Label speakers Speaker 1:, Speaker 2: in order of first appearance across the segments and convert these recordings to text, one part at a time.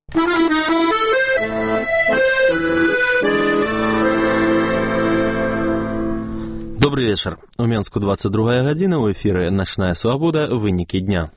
Speaker 1: Добрый вечер. У Менску 22 гадзіна, у эфіры «Начная свобода. Вынікі дня».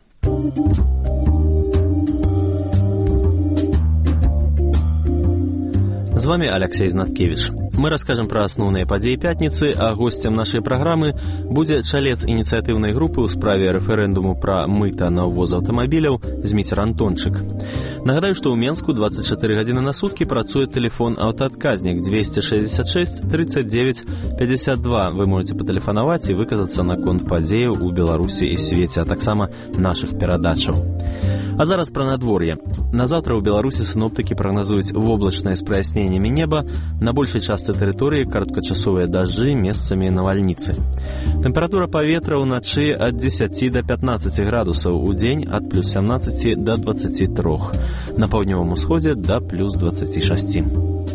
Speaker 1: З вами Алексей Знаткевич. Мы расскажем про основные подеи пятницы, а гостем нашей программы будет чалец инициативной группы ў справе рэферэндуму про мыта на ўвоз аўтамабіляў Зміцер Антончык. Нагадаю, что у Менску 24 гадзіны на сутки працуе телефон аўтаадказнік 266 39 52. Вы можете патэлефанаваць и выказаться наконт падзеяў у Беларусі и свеце, а таксама наших перадачаў. А зараз про надворье. На завтра у Беларусі синоптики прогнозуют воблачное с прояснениями неба, на большей части территории короткочасовые дожди, месцами навальницы. Температура поветра ўначы от 10 до 15 градусов, у день от плюс 17 до 23, на паўднёвым усходе до плюс 26.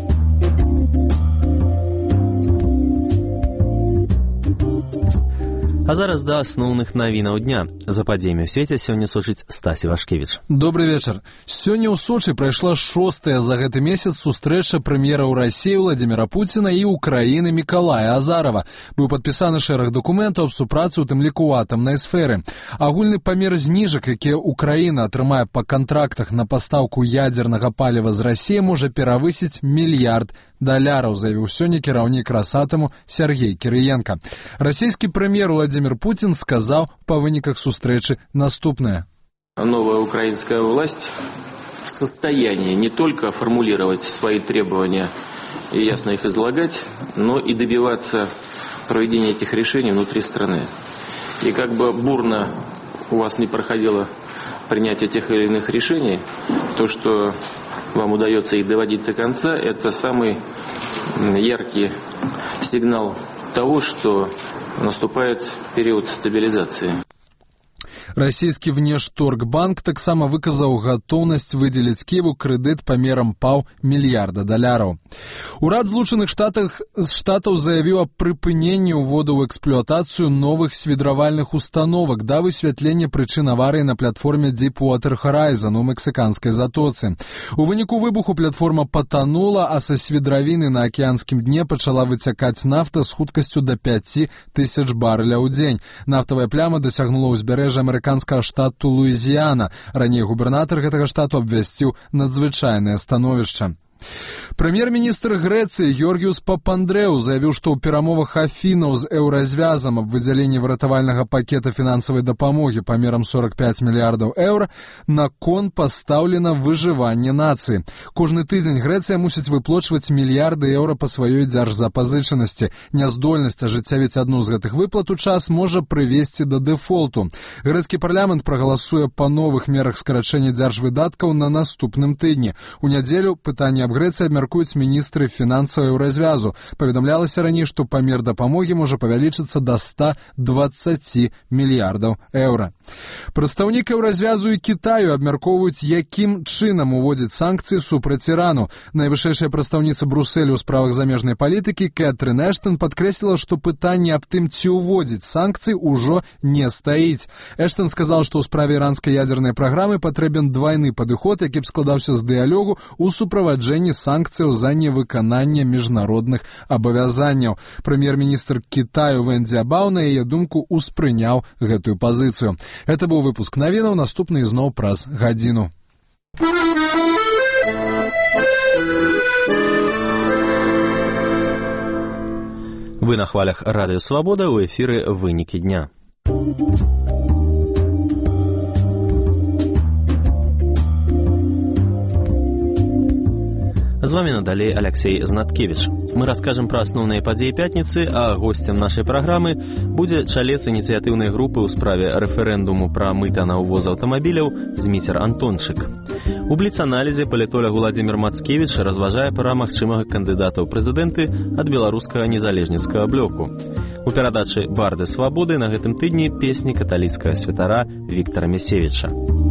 Speaker 1: А зараз да асноўных навінаў дня. За падзеямі ў свеце сёння сочыць Стась Івашкевіч.
Speaker 2: Добрый вечер. Сёння ў Сочы прайшла 6-я за гэты месяц сустрэча прэм'ера ў Расіі Владзіміра Пуціна і Украіны Мікалая Азарова. Быў падпісаны шэраг дакументаў аб супрацы, у тым ліку ў атамнай сферы. Агульны памер зніжак, якія Украіна атрымае па кантрактах на пастаўку ядзернага паліва з Расіі, можа перавысіць $1 мільярд, заявіў сёння кіраўнік Расатаму Сергей Кірыенка. Расійскі прэм'ер Владимир Путин сказал по выниках встречи наступное.
Speaker 3: Новая украинская власть в состоянии не только формулировать свои требования и ясно их излагать, но и добиваться проведения этих решений внутри страны. И как бы бурно у вас не проходило принятие тех или иных решений, то, что вам удается их доводить до конца, это самый яркий сигнал того, что наступает период стабилизации.
Speaker 2: Расійскі внешторгбанк таксама выказаў гатоўнасць выдзеліць Кіеву крэдыт памерам $500 мільярда. Урад Злучаных Штатаў заявіў аб прыпыненні ўводу ў эксплуатацыю новых свідравальных установак да высвятлення прычын аварыі на платформе Deepwater Horizon у мексіканскай затоцы. У выніку выбуху платформа патанула, а са свідравіны на акіянскім дне пачала выцякаць нафта з хуткасцю да 5000 барэляў у дзень. Нафтавая пляма дасягнула ўзбярэжжа амерыканскага штату Луізіяна. Раней губернатар гэтага штату абвясціў надзвычайнае становішча. Прэм'ер-міністр Грэцыі Георгіус Папандрэу заявіў, што ў перамовах Афінаў з еўразвязам аб выдзяленні выратавальнага пакета фінансавай дапамогі памерам €45 мільярдаў на кон пастаўлена выжыванне нацыі. Кожны тыдзень Грэцыя мусіць выплачваць мільярды еўра па сваёй дзяржзапазычанасці. Няздольнасць ажыццявіць адну з гэтых выплат у час можа прывесці да дэфолту. Грэцкі парламент прагаласуе па новых мерах скарачэння дзяржвыдаткаў на наступным тыдні. У нядзелю пытанне аб Грэцыі абмяркуюць міністры фінансаў еўразвязу. Паведамлялася раней, што памер дапамогі можа павялічыцца да €120 мільярдаў. Прадстаўнік еўразвязу і Кітаю абмяркоўваюць, якім чынам уводзіць санкцыі супраць Ірану. Найвышэйшая прадстаўніца Брусэлю ў справах замежнай палітыкі Кэтрын Эштон падкрэсліла, што пытанне аб тым, ці ўводзіць санкцыі, ужо не стаіць. Эштон сказала, што ў справе іранскай ядзернай праграмы патрэбен двайны падыход, які б складаўся з дыялогу ў суправаджэнні санкцыяў за невыкананне міжнародных абавязанняў. Прэм'ер-міністр Кітаю Вэн Цзябао, на яе думку, успрыняў гэтую пазіцыю. Это быў выпуск навінаў, наступны ізноў праз гадзіну.
Speaker 1: Вы на хвалях Радио Свобода, у эфіры «Вынікі дня». З вами надалей Алексей Знаткевич. Мы расскажем про основные подеи пятницы, а гостем нашей программы будет чалец инициативной группы ў справе рэферэндуму про мыта на ўвоз аўтамабіляў Зміцер Антончык. У бліц-аналізе палітолог Владимир Мацкевич разважае пра магчымага кандыдата ў прэзідэнты ад беларускага незалежніцкага блоку. У перадачы «Барды свабоды» на гэтым тыдні песні каталіцкага святара Віктара Месевіча.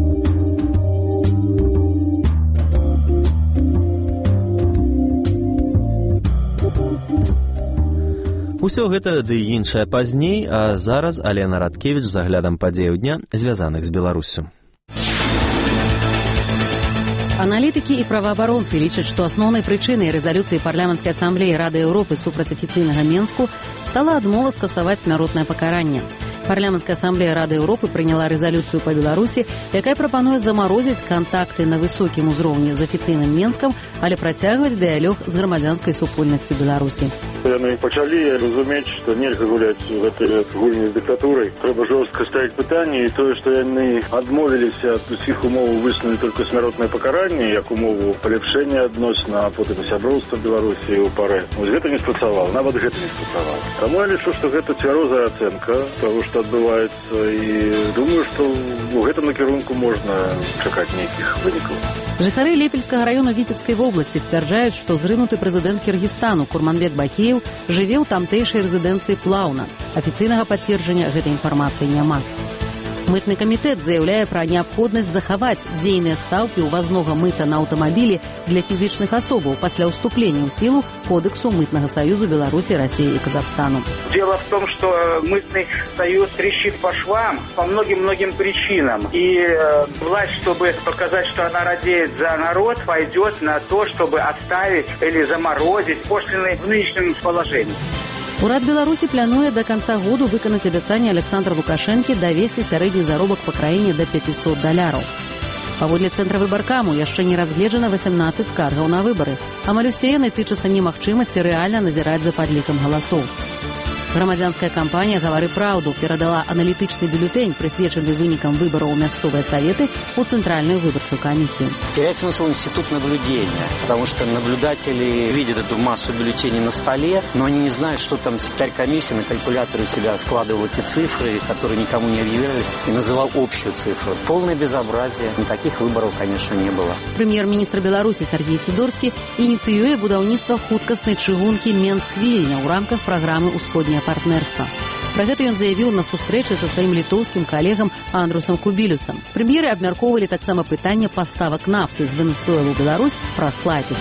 Speaker 1: Усё гэта ды іншае пазней, а зараз Алена Радкевіч з аглядам падзеяў дня, звязаных з Беларусю.
Speaker 4: Аналітыкі і праваабаронцы лічаць, што асноўнай прычынай рэзалюцыі парламенцкай асамблеі Рады Еўропы супраць афіцыйнага Менску стала адмова скасаваць смяротнае пакаранне. Парламенцкая асамблея Рады Еўропы прыняла рэзалюцыю па Беларусі, якая прапануе замарозіць кантакты на высокім узроўні з афіцыйным Менскам, але працягваць дыялог з грамадзянскай супольнасцю Беларусі.
Speaker 5: Яны пачалі разумець, што нельга гуляць у гэтай гульні з дыктатурай. Трэба жорстка ставіць пытанне, і тое, што яны адмовіліся ад усіх умоў высунуць толькі смяротнае пакаранне, як умову паляпшэння адносін, а потым сяброўства Беларусі ў парэ. Вось гэта не спрацавала, нават гэта не спрацавала. Таму я лічу, што гэта цвярозая ацэнка таго, што адбываецца, і думаю, што у гэтым накірунку можна чакаць нейкіх вынікаў.
Speaker 4: Жыхары Лепельскага раёна Віцебскай вобласці сцвярджаюць, што зрынуты прэзідэнт Кіргізстану Курманбек Бакеев жыве ў тамтэйшай рэзідэнцыі Плаўна. Афіцыйнага пацверджання гэтай інфармацыі няма. Мытны камітэт заяўляе пра неабходнасць захаваць дзейныя стаўкі ўвазнога мыта на аўтамабілі для фізічных асобаў пасля ўступлення ў сілу Кодексу Мытнага союза Беларуси, России и Казахстану.
Speaker 6: Дело в том, что Мытный союз трещит по швам по многим-многим причинам. И власть, чтобы показать, что она радеет за народ, пойдет на то, чтобы оставить или заморозить пошлины в нынешнем положении.
Speaker 4: Урад Беларусі плануе до конца году выканаць абяцанне Александра Лукашэнкі давесці сярэдні заробак па краіне до $500. Паводле цэнтра выбаркаму яшчэ не разгледжана 18 скаргаў на выбары. Амаль усе яны тычацца немагчымасці рэальна назіраць за падлікам галасоў. Грамадзянская кампанія «Гавары праўду» перадала аналітычны бюллетень, присвеченный вынікам выборов в мясцовые советы, у Центральную выборчую комиссию.
Speaker 7: Теряет смысл институт наблюдения, потому что наблюдатели видят эту массу бюллетеней на столе, но они не знают, что там секретарь комиссии на калькуляторе у себя складывал эти цифры, которые никому не объявлялись, и называл общую цифру. Полное безобразие. Никаких выборов, конечно, не было.
Speaker 4: Премьер-министр Беларуси Сергей Сидорский инициирует будаўніцтва хуткаснай чыгункі Менск-Вільня ў рамках программы «Усходняе партнерства». Про гэта ён заявіў на сустрэчы са сваім літоўскім калегам Андрусам Кубілюсам. Прэм'еры абмяркоўвалі таксама пытанне паставак нафты з Венесуэлы ў Беларусь праз Клайпеду.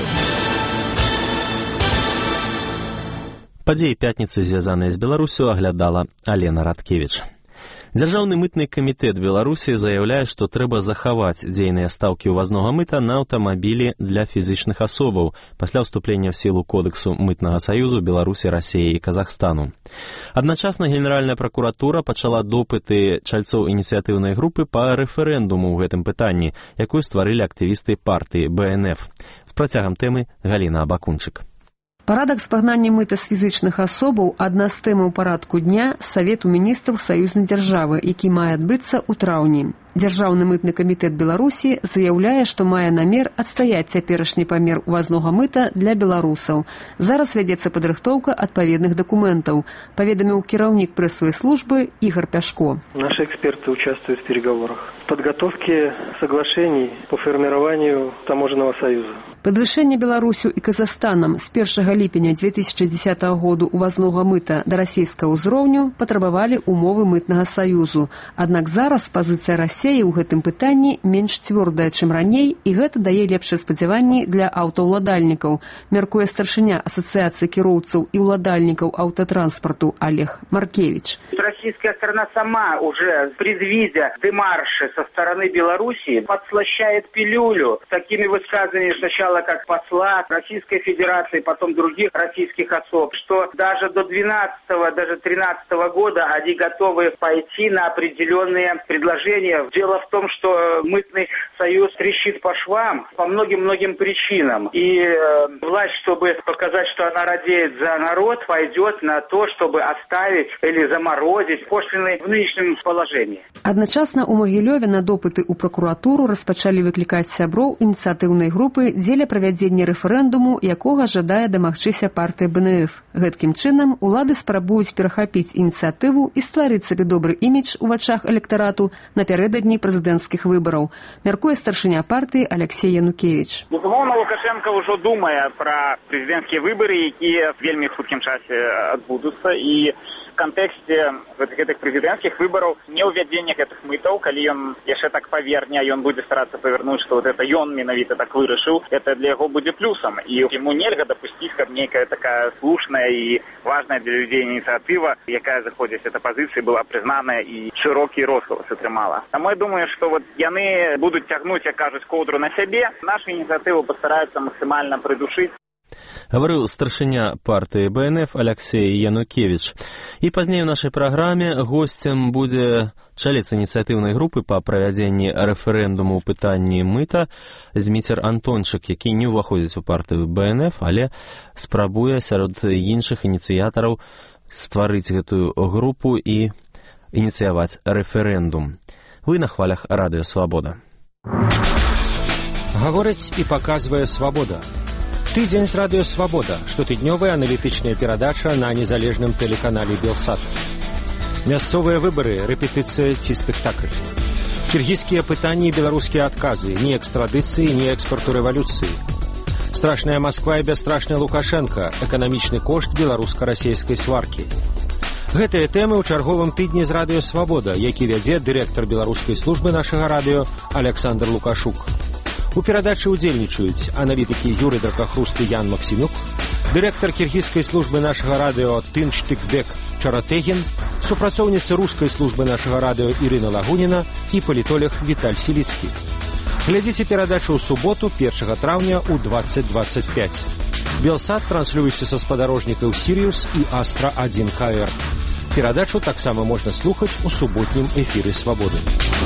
Speaker 1: Падзеі пятніцы, звязаныя з Беларусю, аглядала Алена Радкевіч. Дзяржаўны мытны камітэт Беларусі заяўляе, што трэба захаваць дзейныя стаўкі ўвазнога мыта на аўтамабілі для фізічных асобаў пасля ўступлення ў сілу Кодексу Мытнага саюзу Беларусі, Расіі і Казахстану. Адначасна Генеральная пракуратура пачала допыты чальцоў ініцыятыўнай групы па рэферэндуму ў гэтым пытанні, якую стварылі актывісты партыі БНФ. З працягам тэмы Галіна Абакунчык.
Speaker 8: Парадак спагнання мыта з фізічных асобаў – адна з тэмаў парадку дня Савету міністраў саюзнай дзяржавы, які мае адбыцца ў траўні. Дзяржаўны мытны камітэт Беларусі заяўляе, што мае намер адстаяць цяперашні памер увазнога мыта для беларусаў. Зараз вядзецца падрыхтоўка адпаведных дакументаў, паведаміў кіраўнік прэсавай службы Ігор Пяшко.
Speaker 9: Наши эксперты участвуют в переговорах. Подготовке соглашений по формированию таможенного союза.
Speaker 8: Падвышэнне Беларусю і Казахстанам з 1 ліпеня 2010 году увазнога мыта да расійскага ўзроўню патрабавалі умовы мытнага саюзу. Аднак зараз пазіцыя Расіі ў гэтым пытанні менш цвёрдая, чым раней, і гэта дае лепшыя спадзяванні для аўтаўладальнікаў, мяркуе старшыня Асацыяцыі кіроўцаў і ўладальнікаў аўтатранспарту Олег Маркевич.
Speaker 6: Российская сторона сама уже, предвидя демарши со стороны Беларуси, подслащает пилюлю такими высказываниями сначала как посла Российской Федерации, потом других российских особ, что даже до 12-го, даже 13-го года они готовы пойти на определенные предложения. Дело в том, что Мытный союз трещит по швам по многим причинам. И власть, чтобы показать, что она радеет за народ, пойдет на то, чтобы оставить или заморозить пошлины в нынешнем положении.
Speaker 8: Адначасна у Магілёве на допыты ў пракуратуру распачалі выклікаць сяброў ініцыятыўнай групы дзеля правядзення рэферэндуму, якога жадае дамагчыся партыя БНФ. Гэткім чынам улады спрабуюць перахапіць ініцыятыву і стварыць сабе добры імідж у вачах электарату напярэдадні прэзідэнцкіх выбараў, мяркуе старшыня партыі Алексей Янукевич.
Speaker 10: Безумоўна, Лукашенко ўжо думае пра прэзідэнцкія выбары, якія в вельмі хуткім часе адбудуцца, і
Speaker 6: кантэксце гэтых прэзідэнцкіх выбараў не ўвядзення гэтых мытаў, калі ён яшчэ так паверне, ён будзе старацца павярнуць, што вот это ён менавіта так вырашыў, это для яго будзе плюсам. І яму нельга дапусціць, каб нейкая такая слушная і важная для людзей ініцыятыва, якая заходзіць эта пазіцыя, была прызнаная і шырокі розгалас атрымала. Таму я думаю, што вот яны будуць цягнуць, як кажуць, коўдру на сябе. Нашу ініцыятыву пастараюцца максімальна прыдушыць.
Speaker 1: Гаварыў старшыня партыі БНФ Алексей Янукевич. І пазней у нашай праграме госцем будзе чалец ініцыятыўнай групы па правядзенні рэферэндуму ў пытанні мыта Зміцер Антончык, які не ўваходзіць у партыю БНФ, але спрабуе сярод іншых ініцыятараў стварыць гэтую групу і ініцыяваць рэферэндум. Вы на хвалях Радыё Свабода.
Speaker 10: Гаворыць і паказвае Свабода. Тыдзень з Радыё Свабода, штотыднёвая аналітычная перадача на незалежным тэлеканале Белсат. Мясцовыя выбары, рэпетыцыя ці спектакль. Кіргізскія пытанні і беларускія адказы, ні экстрадыцыі, ні экспарту рэвалюцыі. Страшная Масква і бясстрашны Лукашенка, эканамічны кошт беларуска-расейскай сваркі. Гэтыя тэмы ў чарговым тыдні з Радыё Свабода, які вядзе дырэктар беларускай службы нашага радыё Александр Лукашук. У перадачы ўдзельнічаюць аналітыкі Юрый Дракахруст і Ян Максімюк, дырэктар кіргізскай службы нашага радыё Тынштыкбек Чаратэгін, супрацоўніцы рускай службы нашага радыё Ірына Лагуніна і палітолог Віталь Сіліцкі. Глядзіце перадачу ў суботу 1 траўня ў 20:25. Белсат транслюецца са спадарожнікаў Сіриус і Астра-1 КР. Перадачу таксама можна слухаць у суботнім эфіры Свабоды.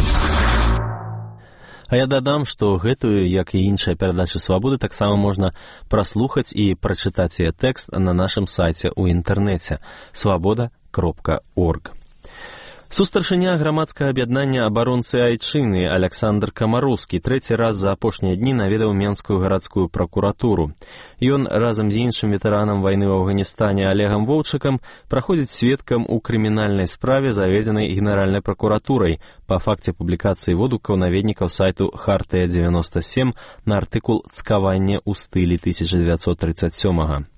Speaker 1: А я дадам, што гэтую, як і іншыя перадачы Свабоды, таксама можна праслухаць і прачытаць яе тэкст на нашым сайце ў інтэрнэце свабода.орг. Сустаршыня грамадскага аб'яднання абаронцы Айчыны Александр Камарускі трэці раз за апошнія дні наведаў Менскую гарадскую пракуратуру. Ён разам з іншым ветэранам вайны ў Афганістане Олегам Воўчыкам праходзіць сведкам у крымінальнай справе, заведзенай Генеральнай пракуратурай па факце публікацыі водгукаў наведнікаў сайту «Хартыя-97» на артыкул «Цкаванне ў стылі 1937».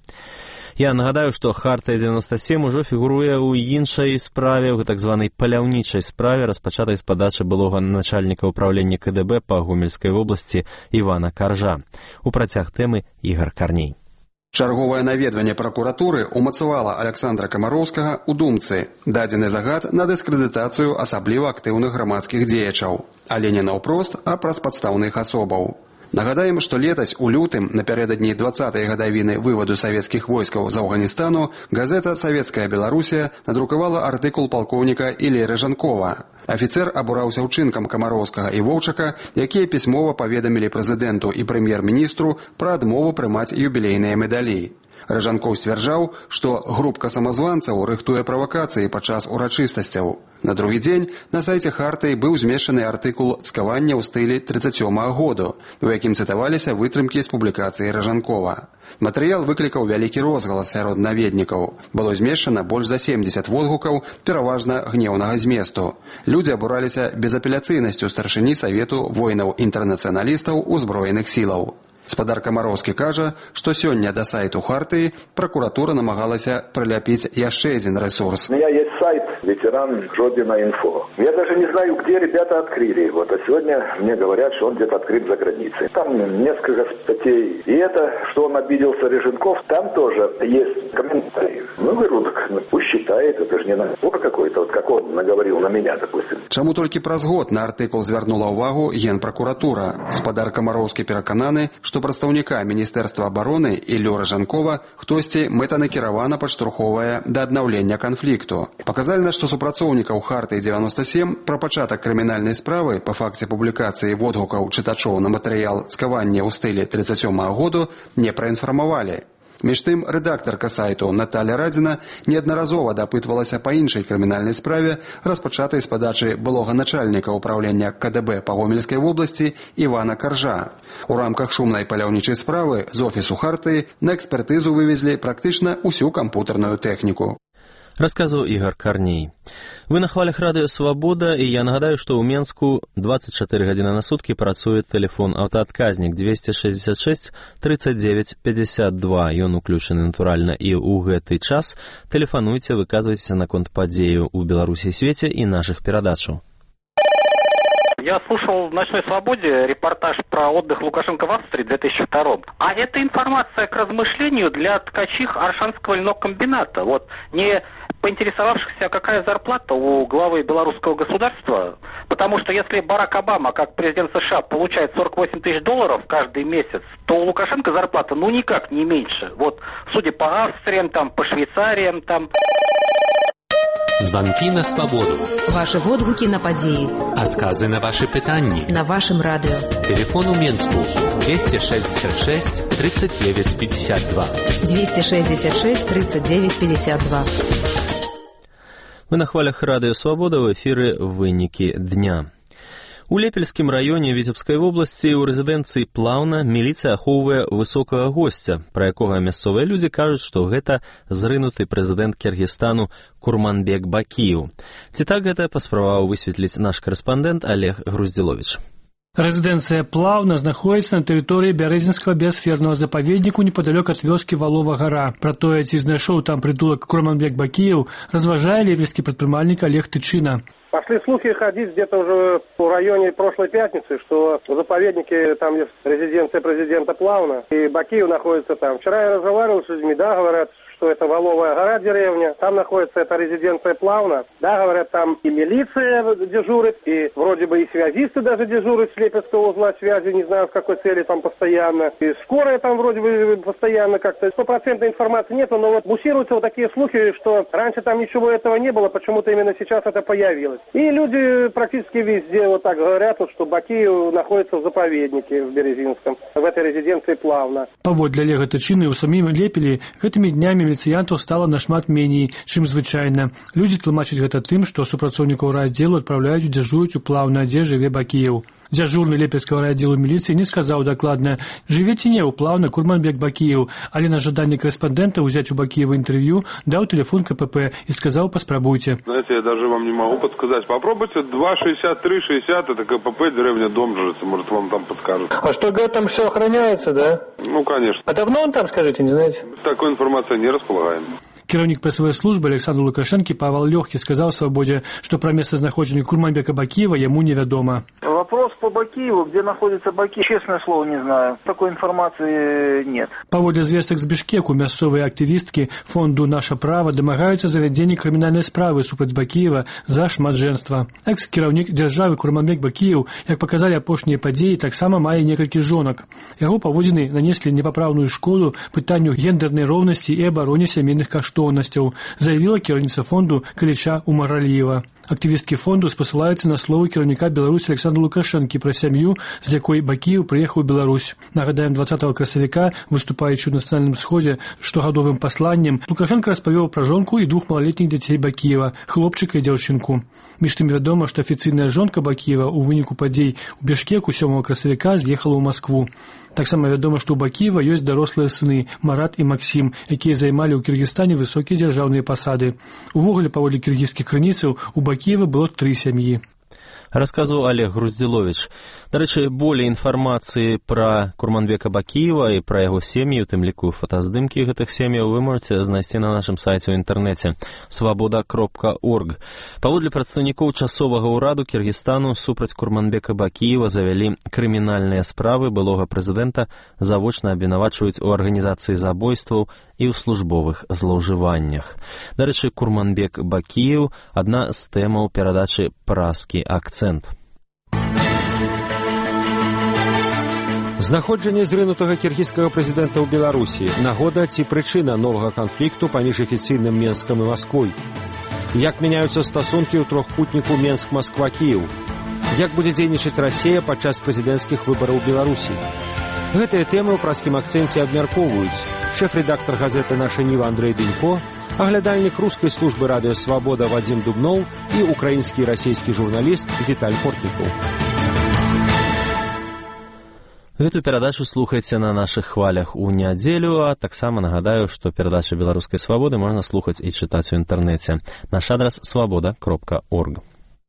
Speaker 1: Я нагадаю, што «Хартыя-97» ужо фігуруе ў іншай справе, ў так званай паляўнічай справе, распачатай з падачы былога начальніка ўправлення КДБ па Гомельскай вобласці Івана Каржа. У працяг тэмы Ігар Карней.
Speaker 11: Чарговае наведванне пракуратуры умацавала Александра Камароўскага ў думцы. Дадзены загад на дыскрэдытацыю асабліва актыўных грамадскіх дзеячаў, але не наўпрост, а праз падстаўных асобаў. Нагадаем, што летась у лютым, напярэдадні 20-й гадавіны вываду савецкіх войскаў з Афганістану, газета «Савецкая Беларусія» надрукавала артыкул палкоўніка Іллеры Жанкова. Афіцэр абураўся ўчынкам Камароўскага і Воўчыка, якія пісьмова паведамілі прэзідэнту і прэм'ер-міністру пра адмову прымаць юбілейныя медалі. Ражанкоў сцвярджаў, што групка самазванцаў рыхтуе правакацыі падчас урачыстасцяў. На другі дзень на сайце Хартыі быў змешчаны артыкул «Цкаванне ў стылі 37-го году», у якім цытаваліся вытрымкі з публікацыі Ражанкова. Матэрыял выклікаў вялікі розгалас сярод наведнікаў. Было змешчана больш за 70 водгукаў, пераважна гнеўнага зместу. Людзі абураліся безапеляцыйнасцю старшыні Савету воінаў-інтэрнацыяналістаў узброеных сілаў. Спадар Камароўскі кажа, што сёння да сайту Хартыі пракуратура намагалася прыляпіць яшчэ адзін ресурс.
Speaker 12: У меня есть сайт ветеран Жодина.Инфо. Я даже не знаю, где ребята открыли его. А сегодня мне говорят, что он где-то открыт за границей. Там несколько статей. И это, что он обиделся Реженков, там тоже есть комментарии. Ну, говорю, так пусть считает, это же не набор какой-то, вот как он наговорил на меня, допустим.
Speaker 11: Чаму толькі праз год на артыкул звярнула ўвагу Генпракуратура. Спадар Камароўскі перакананы, што прадстаўніка Міністэрства абароны Іллю Ражанкова хтосьці мэтанакіравана падштурхоўвае да аднаўлення канфлікту. Паказальна, што супрацоўнікаў Хартыі-97 пра пачатак крымінальнай справы па факце публікацыі водгукаў чытачоў на матэрыял «Цкаванне ў стылі 37-го году» не праінфармавалі. Між тым, рэдактарка сайту Наталя Радзіна неаднаразова дапытвалася па іншай крымінальнай справе, распачатай з падачы былога начальніка ўправлення КДБ па Гомельскай вобласці Івана Каржа. У рамках шумнай паляўнічай справы з офісу Хартыі на экспертызу вывезлі практычна ўсю кампутарную тэхніку.
Speaker 1: Расказваў Ігор Карней. Вы на хвалях радыё «Свабода», і я нагадаю, што ў Менску 24 гадзіны на суткі працуе тэлефон аўтаадказнік 266 39 52. Ён уключаны, натуральна, і ў гэты час. Тэлефануйце, выказвайцеся наконт падзеяў у Беларусі і свеце і нашых перадачаў.
Speaker 13: Я слушал в «Ночной свободе» репортаж про отдых Лукашенко в Австрии в 2002. А это информация к размышлению для ткачих Аршанского льнокомбината. Вот не поинтересовавшихся, какая зарплата у главы белорусского государства. Потому что если Барак Обама, как президент США, получает $48 тысяч каждый месяц, то у Лукашенко зарплата ну никак не меньше. Вот, судя по Австриям, там, по Швейцариям, там...
Speaker 14: Звонки на свободу.
Speaker 15: Ваши водгуки на подеи.
Speaker 14: Отказы на ваши питания.
Speaker 15: На вашем радио.
Speaker 14: Телефон у Менску 266 39 52.
Speaker 15: 266 39 52.
Speaker 1: Вы на хвалях радыё «Свабода», в эфіры «Вынікі дня». У Лепельскім раёне Віцебскай вобласці ў рэзідэнцыі Плаўна міліцыя ахоўвае высокага госця, пра якога мясцовыя людзі кажуць, што гэта зрынуты прэзідэнт Кіргізстану Курманбек Бакіеў. Ці так гэта паспрабаваў высветліць наш карэспандэнт Олег Груздзіловіч.
Speaker 16: Рэзідэнцыя Плаўна знаходзіцца на тэрыторыі Бярэзінскага біасфернага запаведніку непадалёк ад вёскі Валова гара. Пра тое, ці знайшоў там прытулак Курманбек Бакіеў, разважае лепельскі прадпрымальнік Олег Тычына.
Speaker 17: Пошли слухи ходить где-то уже в районе прошлой пятницы, что в заповеднике там есть резиденция президента Плавна, и Бакиев находится там. Вчера я разговаривал с людьми, да, говорят, что это Воловая гора, деревня, там находится эта резиденция Плавна. Да, говорят, там и милиция дежурит, и вроде бы и связисты даже дежурят с Лепельского узла связи, не знаю в какой цели там постоянно. И скорая там вроде бы постоянно как-то, стопроцентной информации нету, но вот муссируются вот такие слухи, что раньше там ничего этого не было, почему-то именно сейчас это появилось. И люди практически везде вот так говорят, вот, что Бакиев находится в заповеднике в Березинском, в этой резиденции Плавна.
Speaker 16: Паводле Олега Тычыны, у самім Лепелі гэтымі днямі міліцыянтаў стала нашмат меней, чым звычайна. Людзі тлумачаць гэта тым, што супрацоўнікаў райаддзелу адпраўляюць дзяжурыць у Плаўна, дзе жыве Бакіеў. Дзяжурны Лепельскага райаддзелу міліцыі не сказаў дакладна, жыве ці не ў Плаўна Курманбек Бакіеў, але на жаданне корэспондента ўзяць у Бакіева интервью даў телефон КПП и сказал: «Поспробуйте».
Speaker 18: Знаете, я даже вам не могу подсказать. Попробуйте 263-60, это КПП, деревня Домжица, может вам там подскажут.
Speaker 9: А что, говорят, там все охраняется, да?
Speaker 18: Ну, конечно.
Speaker 9: А давно он там, скажите, не знаете?
Speaker 18: Такой информацией не располагаем.
Speaker 16: Кіраўнік прэсавай службы Александр Лукашенко Павел Лёгкі сказал «Свободе», что про месцазнаходжанне Курманбека Бакиева ему неведомо.
Speaker 6: Вопрос по Бакиеву, где находится Бакиев, честное слово, не знаю. Такой информации нет.
Speaker 16: Паводле звестак з Бішкеку мясцовыя актывісткі фонду «Наша права» дамагаюцца завядзення крымінальнай справы супраць Бакиева за шматжэнства. Экс-кіраўнік дзяржавы Курманбек Бакиев, як показалі апошнія падзеі, таксама мае некалькі жонак. Яго паводзіны нанеслі непапраўную шкоду пытанню гендернай роўнасці і абароне сямейных каштоўнасцяў, заявіла кіраўніца фонду Каліча Умараліева. Актывісткі фонду спасылаюцца на словы кіраўніка Беларусі Александра Лукашэнкі пра сям'ю, з якой Бакіеў прыехаў у Беларусь. Нагадаем, 20 красавіка, выступаючы ў нацыянальным сходзе штогадовым пасланнем, Лукашенко распавёў пра жонку і двух малалетніх дзяцей Бакіева, хлопчыка і дзяўчынку. Між тым вядома, што афіцыйная жонка Бакіева ў выніку падзей у Бішкеку 7 красавіка з'ехала ў Маскву. Таксама вядома, што ў Бакіева ёсць дарослыя сыны Марат і Максім, якія займалі ў Кіргізстане высокія дзяржаўныя пасады. Увогуле, паводле кіргізскіх крыніцаў, у Бакіева было 3 сям'і.
Speaker 1: Расказваў Олег Груздзіловіч. Дарэчы, болей інфармацыі пра Курманбека Бакіева і пра яго сем'і, у тым ліку фотаздымкі гэтых сем'яў, вы можаце знайсці на нашым сайце ў інтэрнэце свабода.орг. Паводле прадстаўнікоў часовага ўраду Кіргізстану супраць Курманбека Бакіева завялі крымінальныя справы былога прэзідэнта, завочна абвінавачваюць у арганізацыі забойстваў і ў службовых злоўжываннях. Дарэчы, Курманбек Бакіеў – адна з тэмаў перадачы «Празкі акцэнт».
Speaker 10: Знаходжанне зрынутага кіргізскага прэзідэнта ў Беларусі, нагода ці прычына новага канфлікту паміж афіцыйным Менскам і Масквой. Як мяняюцца стасункі ў трохпутніку Менск-Масква-Кіеў? Як будзе дзейнічаць Расія падчас прэзідэнцкіх выбараў у Беларусі? Гэтыя тэмы ў празкім акцэнце абмяркоўваюць шэф-рэдактар газеты «Наша Ніва» Андрей Дынько, аглядальнік рускай службы радыё «Свабода» Вадзім Дубноў і украінскі і расійскі журналіст Віталь Портнікаў.
Speaker 1: Гэту перадачу слухайце на нашых хвалях у нядзелю, а таксама нагадаю, што перадачы беларускай свабоды можна слухаць і чытаць у інтэрнэце. Наш адрас свабода.орг.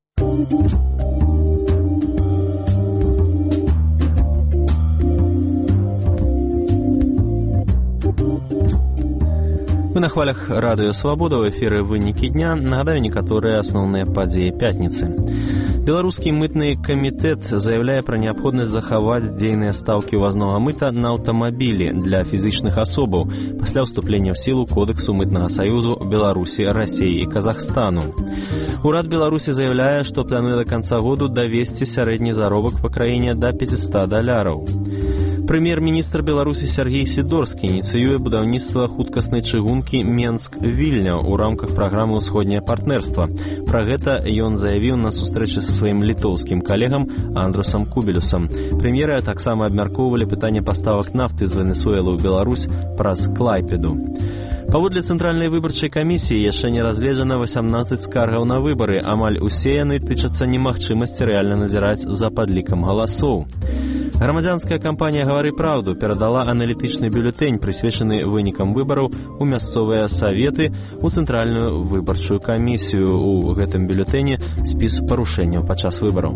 Speaker 1: Мы на хвалях радыё «Свабода», ў эфіры «Вынікі дня». Нагадаю некаторыя асноўныя падзеі пятніцы. Беларускі мытны камітэт заяўляе пра неабходнасць захаваць дзейныя стаўкі ўвазнога мыта на аўтамабілі для фізічных асобаў пасля ўступлення ў сілу Кодэксу мытнага саюзу Беларусі, Расіі і Казахстану. Урад Беларусі заяўляе, што плануе да канца году давесці сярэдні заробак па краіне да $500. Прэм'ер-міністр Беларусі Сергей Сідорскі ініцыюе будаўніцтва хуткаснай чыгункі Менск-Вільня ў рамках праграмы «Усходняе партнерства». Пра гэта ён заявіў на сустрэчы са сваім літоўскім калегам Андрусам Кубелюсам. Прэм'еры таксама абмяркоўвалі пытанне паставак нафты з Венесуэлы ў Беларусь праз Клайпеду. Паводле Цэнтральнай выбарчай камісіі яшчэ не разгледжана 18 скаргаў на выбары. Амаль усе яны тычацца немагчымасці рэальна назіраць за падлікам галасоў. Грамадзянская кампанія «Гавары праўду» перадала аналітычны бюлетэнь, прысвечаны вынікам выбараў у мясцовыя саветы ў Цэнтральную выбарчую камісію. У гэтым бюлетэні спіс парушэнняў падчас выбараў.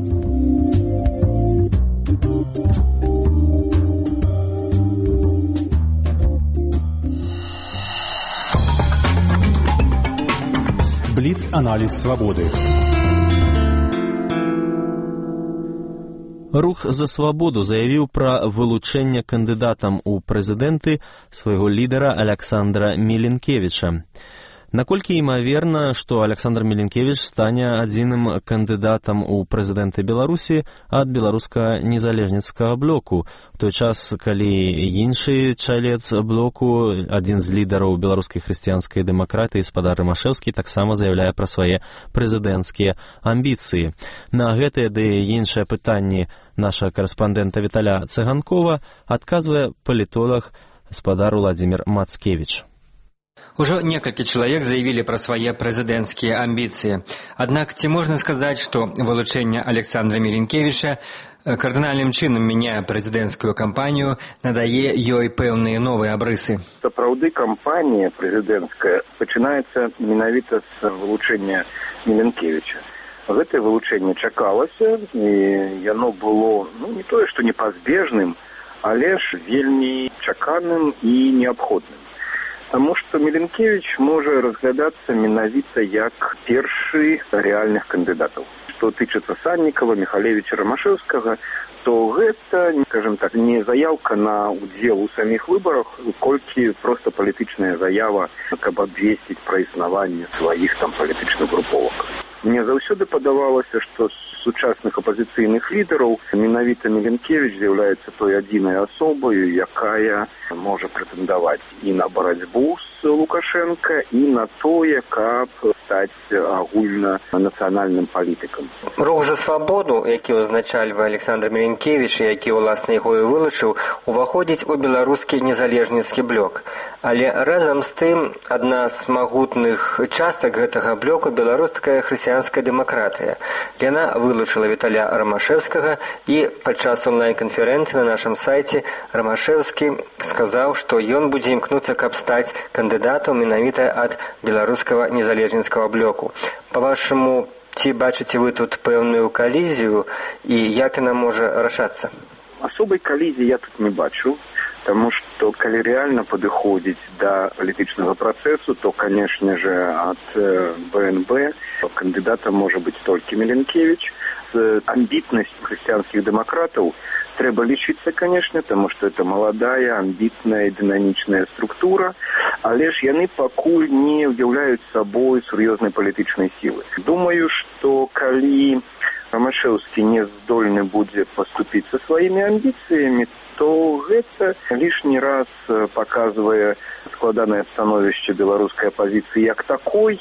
Speaker 19: Бліц-аналіз свабоды.
Speaker 1: Рух за свабоду заявіў пра вылучэнне кандыдатам у прэзідэнты свайго лідара Аляксандра Міленкевіча. Наколькі імаверна, што Аляксандр Міленкевіч стане адзіным кандыдатам у прэзідэнты Беларусі ад беларуска-незалежніцкага блоку, у той час, калі іншы чалец блоку, адзін з лідараў беларускай хрысціянскай дэмакратыі, спадар Рымашэўскі, таксама заяўляе пра свае прэзідэнцкія амбіцыі. На гэтыя ды іншыя пытанні наша карэспандэнта Віталя Цыганкова адказвае палітолог спадар Уладзімір Мацкевіч.
Speaker 20: Ужо некалькі чалавек заявілі пра свае прэзідэнцкія амбіцыі. Аднак ці можна сказаць, што вылучэнне Александра Міленкевіча кардынальным чынам мяняе прэзідэнцкую кампанію, надае ёй пэўныя новыя абрысы?
Speaker 21: Сапраўды кампанія прэзідэнцкая пачынаецца менавіта з вылучэння Міленкевіча. Гэтае вылучэнне чакалася, і яно было не тое, што непазбежным, але ж вельмі чаканым і неабходным. Таму што Міленкевіч можа разглядацца менавіта як першы рэальных кандыдатаў. Што тычыцца Саннікава, Міхалевіча, Рамашэўскага, то гэта, скажем так, не заяўка на ўдзел у саміх выбарах, колькі проста палітычная заява, каб абвесціць пра існаванне сваіх там палітычных груповак. Мне заўсёды падавалася, што з сучасных апазіцыйных лідараў менавіта Міленкевіч з'яўляецца той адзінай асобаю, якая можа прэтэндаваць і на барацьбу з Лукашенко, і на тое, каб стаць агульнанацыянальным палітыкам.
Speaker 20: Рух за свабоду, які ўзначальвае Александр Міленкевіч, які ўласна яго і вылучыў, уваходзіць у беларускі незалежніцкі блок. Але разам з тым, адна з магутных частак гэтага блоку беларуская хрысціянская дэмакратыя. Яна вылучыла Віталя Рамашэўскага, і падчас онлайн-канферэнцыі на нашым сайце Рамашэўскі сказаў, што ён будзе імкнуцца, каб стаць кандыдатам менавіта ад беларускага незалежніцкага блоку. Па-вашаму, ці бачыце вы тут пэўную калізію, і як яна можа рашацца?
Speaker 21: Асобай калізіі я тут не бачу, таму што калі рэальна падыходзіць да палітычнага працэсу, то, канешне же, ад БНБ кандыдатам можа быць толькі Міленкевіч. Амбітнасць хрысціянскіх дэмакратаў трэба лічыцца, канешне, таму што это маладая, амбітная, дынамічная структура, але ж яны пакуль не ўяўляюць сабой сур'ёзнай палітычнай сілы. Думаю, што калі Рамашэўскі не здольны будзе паступіць са сваімі амбіцыямі, то гэта лішні раз паказвае складанае становішча беларускай апазіцыі як такой,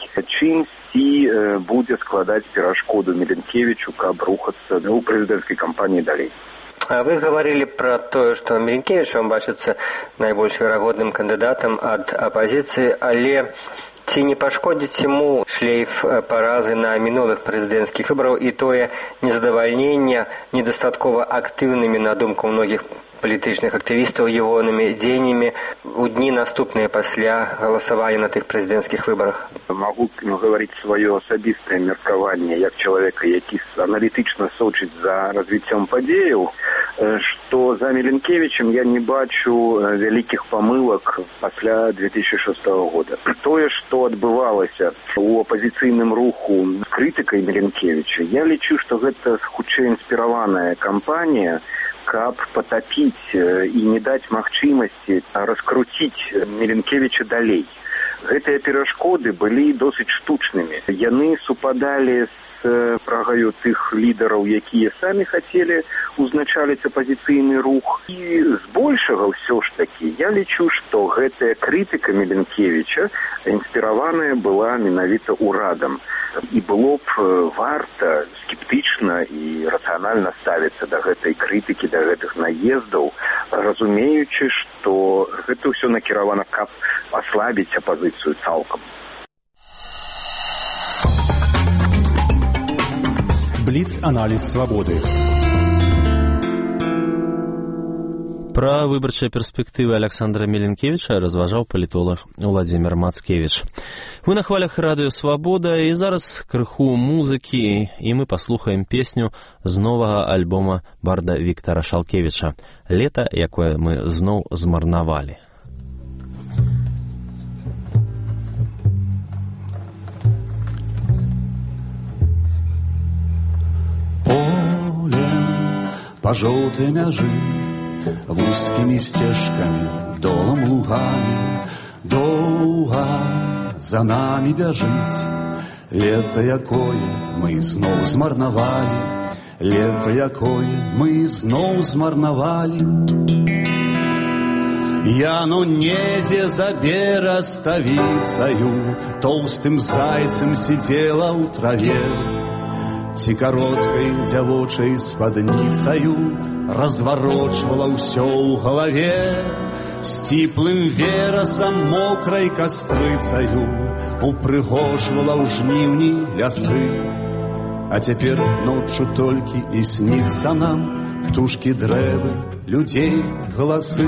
Speaker 21: чымсьці будзе складаць перашкоду Міленкевічу, каб рухацца ў прэзідэнцкай кампаніі далей.
Speaker 20: Вы говорили про то, что Міленкевіч вам бачыцца найбольш верагодным кандыдатам ад апазіцыі, але ці не пашкодзіць яму шлейф паразы на мінулых прэзідэнцкіх выбараў і тое незадавальненне недастаткова актыўнымі, на думку многіх палітычных актывістаў ягонымі дзеяннямі у дні наступныя пасля галасавання на тых прэзідэнцкіх выбарах?
Speaker 21: Могу говорить свое асабістае меркаванне як чалавека, які аналітычна сочыць за развіццём падзеяў, што за Міленкевічем я не бачу вялікіх памылак пасля 2006 года. Тое, што адбывалася у апазіцыйным руху з крытыкай Міленкевіча, я лічу, што гэта хутчэй інспіраваная кампанія, каб потапіць і не даць магчымасці раскруціць Міленкевіча далей. Гэтыя перашкоды былі досыць штучнымі. Яны супадалі з прагаю тых лідараў, якія самі хацелі узначаліць апазіцыйны рух. І збольшага ўсё ж такі я лічу, што гэтая крытыка Міленкевіча інспіраваная была менавіта ўрадам. І было б варта скептычна і рацыянальна ставіцца да гэтай крытыкі, да гэтых наездаў, разумеючы, што гэта ўсё накіравана, каб аслабіць апазіцыю цалкам.
Speaker 19: Бліц-аналіз свабоды.
Speaker 1: Пра выбарчыя перспектывы Александра Міленкевіча разважаў палітолог Владзімір Мацкевіч. Вы на хвалях радыё «Свабода», і зараз крыху музыкі, і мы паслухаем песню з новага альбома барда Віктара Шалкевіча «Лета, якое мы зноў змарнавалі».
Speaker 3: Полем па жоўтай мяжы, вузкімі сцежкамі, долам лугамі, доўга за намі бяжыць. Лета, якое мы зноў змарнавалі, лета, якое мы зноў змарнавалі. Яно недзе за бераставіцаю, тоўстым зайцем сидзела ў траве, ці кароткай дзявочай спадніцаю разварочвала ўсё ў галаве, сціплым верасам мокрай кастрыцаю упрыгожвала ў жніўні лясы. А цяпер ноччу толькі і сніцца нам птушкі, дрэвы, людзей, галасы.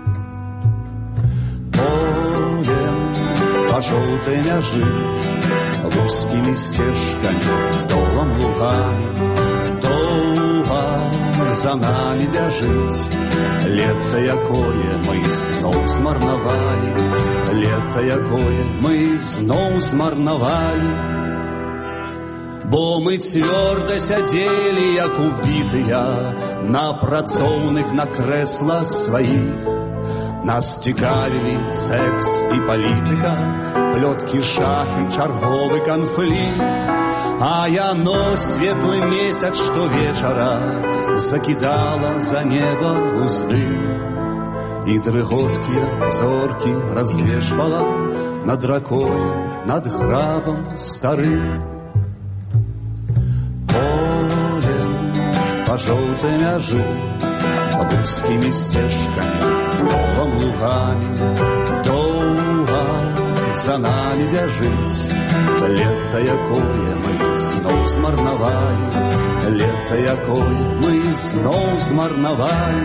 Speaker 3: Полем па жоўтай мяжы, вузкімі сцежкамі, долам лугамі, доўга за намі бяжыць. Лета, якое мы зноў змарнавалі, лета, якое мы зноў змарнавалі. Бо мы цвёрда сядзелі, як убітыя, на працоўных, на крэслах сваіх. Нас цікавілі секс і палітыка, плёткі, шахі, чарговы канфлікт. А яно светлы месяц штовечара закідала за неба ўздым, і дрыготкія зоркі развешвала над ракою, над грабам старым. Полем па жоўтай мяжы, вузкімі сцежкамі, долам лугамі, доўга за намі бяжыць. Лета, якое мы зноў змарнавалі, лета, якое мы зноў змарнавалі.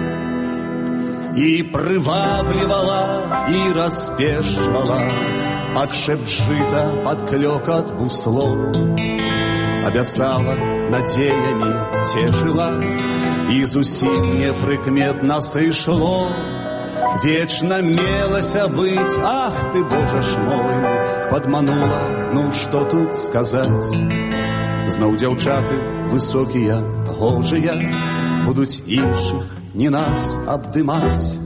Speaker 3: І прываблівала, і распешвала пад шэпт жыта, пад клёкат буслоў. Абяцала, надзеямі цешыла, і зусім непрыкметна сышло. Вечна мелася быць, ах ты, Божа ж мой, падманула, ну што тут сказаць. Зноў дзяўчаты высокія, гожыя, будуць іншых, не нас абдымаць.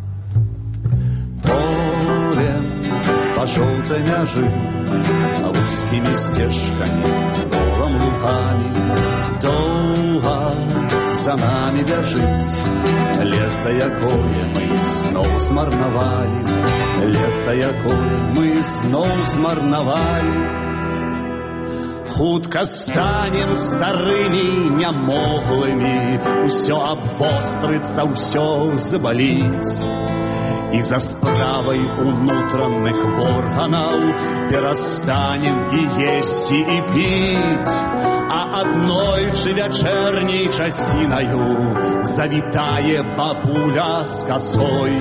Speaker 3: Полем па жоўтай мяжы, вузкімі сцежкамі, долам лугамі, доўга за намі бяжыць. Лета, якое мы зноў змарнавалі, лета, якое мы зноў змарнавалі. Хутка станем старымі, нямоглымі, усё абвострыцца, ўсё забаліць. І за справай унутраных органаў перастанем і есці, і піць. а аднойчы вячэрняй часінаю завітае бабуля з касой.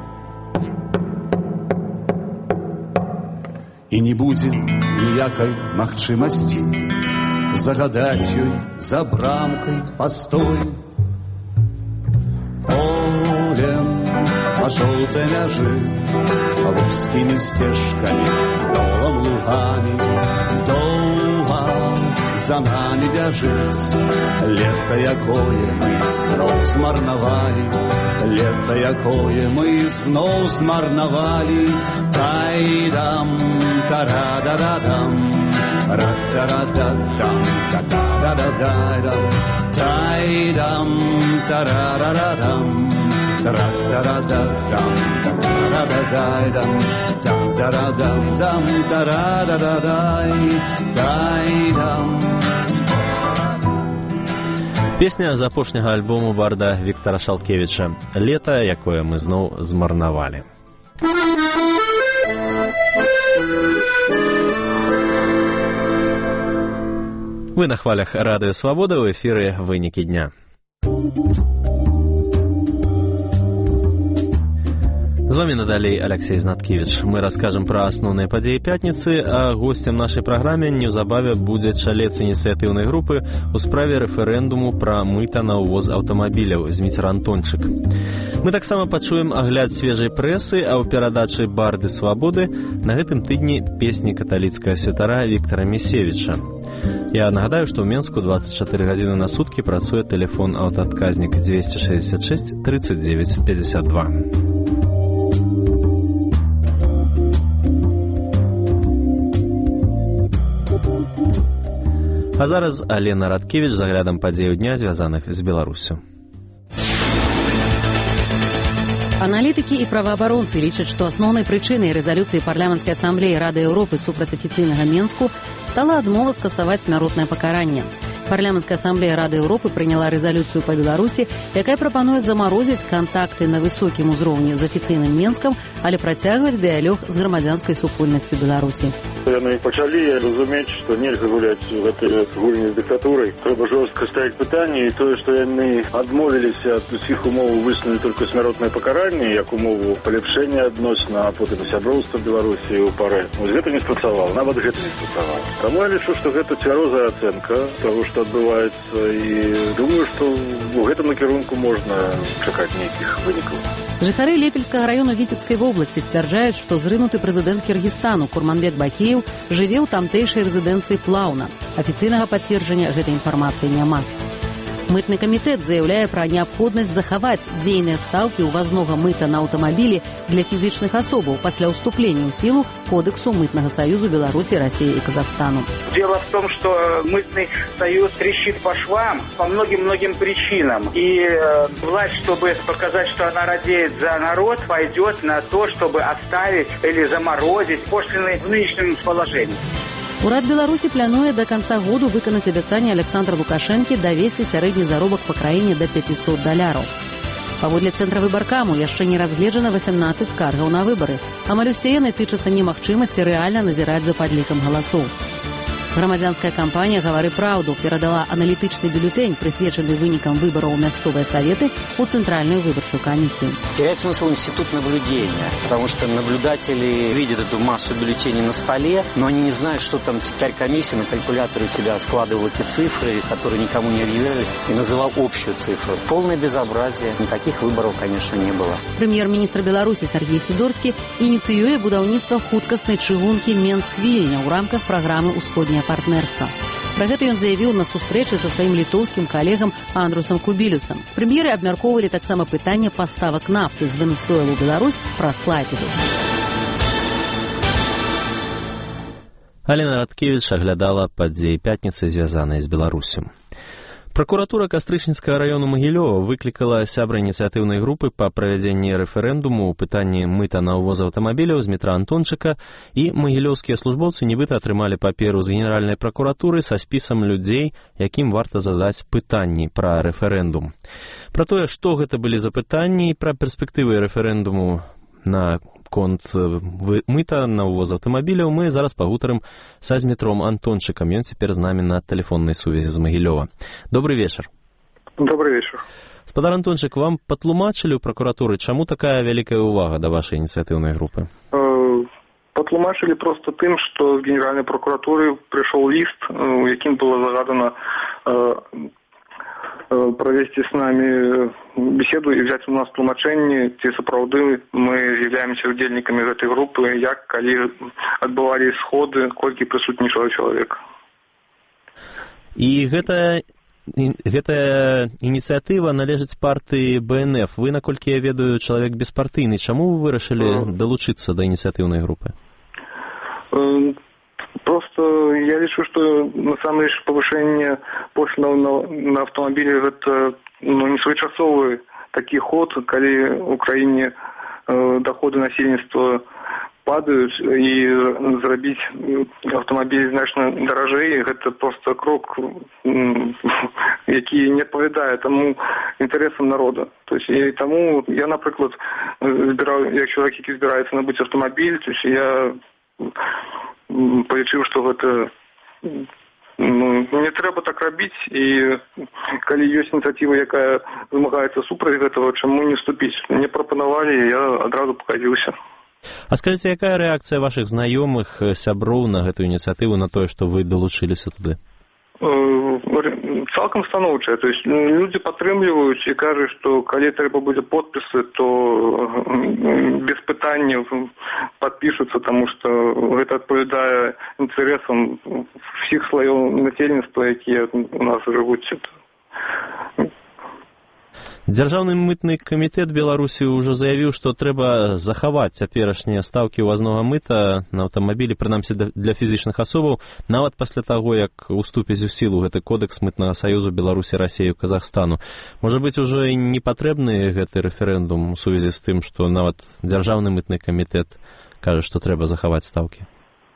Speaker 3: І не будзе ніякай магчымасці загадаць ёй за брамкай пастой. Полем па жоўтай мяжы, вузкімі сцежкамі, долам лугамі, доўга за намі бяжыць лета, якое мы зноў змарнавалі, лета, якое мы зноў змарнавалі. Тайдам, тарадададам, ра-тарададам, та-тарададайдам, тайдам, тарадададам, ра-тарададам, та-тарададайдам, та-тарададам, тарадададай, тайдам.
Speaker 1: Песня з апошняга альбому барда Віктара Шалкевіча «Лета, якое мы зноў змарнавалі». Вы на хвалях Радыё Свабода, ў эфіры «Вынікі дня». З вами надалей Алексей Знаткевич. Мы раскажем про асноўныя падзеі пятніцы, а гостем нашай праграме неўзабаве будзе чалец ініцыятыўнай групы ў справе рэферэндуму пра мыта на ўвоз аўтамабіляў Зміцер Антончык. Мы таксама пачуем агляд свежай прэсы, а ў перадачы «Барды Свабоды» на гэтым тыдні песні каталіцкага святара Віктара Місевіча. Я нагадаю, што ў Менску 24 гадзіны на суткі працуе тэлефон аўтаадказнік 266 39 52. А зараз Алена Радкевіч з аглядам падзеяў дня, звязаных з Беларусю.
Speaker 4: Аналітыкі і праваабаронцы лічаць, што асноўнай прычынай рэзалюцыі парламенцкай асамблеі Рады Еўропы супраць афіцыйнага Менску стала адмова скасаваць смяротнае пакаранне. Парламенцкая асамблея Рады Еўропы прыняла рэзалюцыю па Беларусі, якая прапануе замарозіць кантакты на высокім узроўні з афіцыйным Менскам, але працягваць дыялог з грамадзянскай супольнасцю Беларусі.
Speaker 5: Яны пачалі разумець, што нельга гуляць у гэтай гульні з дыктатурай. Трэба жорстка ставіць пытанне, і тое, што яны адмовіліся ад усіх умоў, высунулі толькі смяротнае пакаранне, як умову паляпшэння адносна, а потым сяброўства Беларусі ў парэ. Вось гэта не спрацавала, нават гэта не спрацавала. Таму я лічу, што гэта цвярозая ацэнка таго, што адбываецца, і думаю, што у гэтым накірунку можна чакаць нейкіх вынікаў.
Speaker 4: Жыхары Лепельскага раёна Віцебскай вобласці сцвярджаюць, што зрынуты прэзідэнт Кіргізстану Курманбек Бакіеў жыве ў тамтэйшай рэзідэнцыі Плаўна. Афіцыйнага пацверджання гэтай інфармацыі няма. Мытны камітэт заяўляе пра неабходнасць захаваць дзейныя стаўкі ўвазнога мыта на аўтамабілі для фізічных асобаў пасля ўступлення ў сілу Кодексу Мытнага Союзу Беларуси, России и Казахстану.
Speaker 6: Дело в том, что Мытный Союз трещит по швам по многим-многим причинам. И власть, чтобы показать, что она радеет за народ, пойдет на то, чтобы оставить или заморозить пошлины в нынешнем положении.
Speaker 4: Урад Беларусі плануе до конца году выканаць абяцанне Александра Лукашэнкі давесці сярэдні заробак па краіне до $500. Паводле цэнтра выбаркаму яшчэ не разгледжана 18 скаргаў на выбары. Амаль усе яны тычацца немагчымасці рэальна назіраць за падлікам галасоў. Грамадзянская кампанія «Гавары праўду» перадала аналітычны бюллетень, присвеченный вынікам выбораў ў мясцовыя советы, у Центральную выборчую комиссию.
Speaker 7: Теряет смысл институт наблюдения, потому что наблюдатели видят эту массу бюллетеней на столе, но они не знают, что там секретарь комиссии на калькуляторе у себя складывал эти цифры, которые никому не объявлялись, и называл общую цифру. Полное безобразие. Никаких выборов, конечно, не было.
Speaker 4: Прэм'ер-міністр Беларусі Сергей Сидорскі ініцыюе будаўніцтва хуткаснай чыгункі Менск-Вільня ў рамках праграмы «Усходняе партнерства». Пра гэта ён заявіў на сустрэчы са сваім літоўскім калегам Андрусам Кубілюсам. Прэм'еры абмяркоўвалі таксама пытанне паставак нафты з Венесуэлы ў Беларусь праз Клайпеду.
Speaker 1: Алена Радкевіч аглядала падзеі пятніцы, звязаныя з Беларусю. Пракуратура Кастрычніцкага раёну Магілёва выклікала сябра ініцыятыўнай групы па правядзенні рэферэндуму ў пытанні мыта на ўвоз аўтамабіляў Змітра Антончыка, і магілёўскія службоўцы нібыта атрымалі паперу з генеральнай пракуратуры са спісам людзей, якім варта задаць пытанні пра рэферэндум. Пра тое, што гэта былі за пытанні, і пра перспектывы рэферэндуму на наконт мыта на ўвоз аўтамабіляў, мы зараз пагутарым са Змітром Антончыкам. Ён цяпер з намі на тэлефоннай сувязі з Магілёва. Добрый вечар.
Speaker 9: Добрый вечар.
Speaker 1: Спадар Антончык, вам патлумачылі ў пракуратуры, чаму такая вялікая ўвага да вашай ініцыятыўнай групы?
Speaker 9: Патлумачылі просто тым, што з Генеральнай прокуратуры прыйшоў ліст, у якім было загадана провести с нами беседу и взять у нас тлумачэнне, ці сапраўды мы з'яўляемся удзельнікамі гэтай групы, як, калі адбывалі сходы, колькі прысутнічала чалавек.
Speaker 1: І гэтая ініцыятыва належыць партыі БНФ. Вы, наколькі я ведаю, чалавек беспартыйны. Чаму вы вырашылі далучыцца да ініцыятыўнай групы?
Speaker 9: Просто я лічу, што насамрэч павышэнне пошлінаў на аўтамабілі гэта не своечасовы такі ход, калі ў краіне даходы насельніцтва падаюць, і зрабіць аўтамабіль значна даражэй, гэта просто крок, які не адпавядае таму інтарэсам народа. То есть, і таму я, напрыклад, як чалавек, які збіраецца набыць аўтамабіль, то есть я палічыў, што гэта не трэба так рабіць, і калі ёсць ініцыятыва, якая вымагаецца супраць гэтага, чаму не вступіць? Мне прапанавалі, я адразу пагадзіўся.
Speaker 1: А скажыце, якая рэакцыя вашых знаёмых, сяброў на гэтую ініцыятыву, на тое, што вы далучыліся туды?
Speaker 9: Цалкам станоўчая. То есть людзі падтрымліваюць і кажуць, што калі трэба будзе подпісы, то без пытанняў падпішуцца, таму што гэта адпавядае інтарэсам ўсіх слаёў насельніцтва, якія у нас жывуць.
Speaker 1: Дзяржаўны мытны камітэт Беларусі ўжо заявіў, што трэба захаваць цяперашнія стаўкі ўвазнога мыта на аўтамабілі, прынамсі для фізічных асобаў, нават пасля таго, як уступіць у сілу гэты кодекс мытнага саюзу Беларусі, Расеі, Казахстану. Можа быць, ужо і не патрэбны гэты рэферэндум у сувязі з тым, што нават дзяржаўны мытны камітэт кажа, што трэба захаваць стаўкі?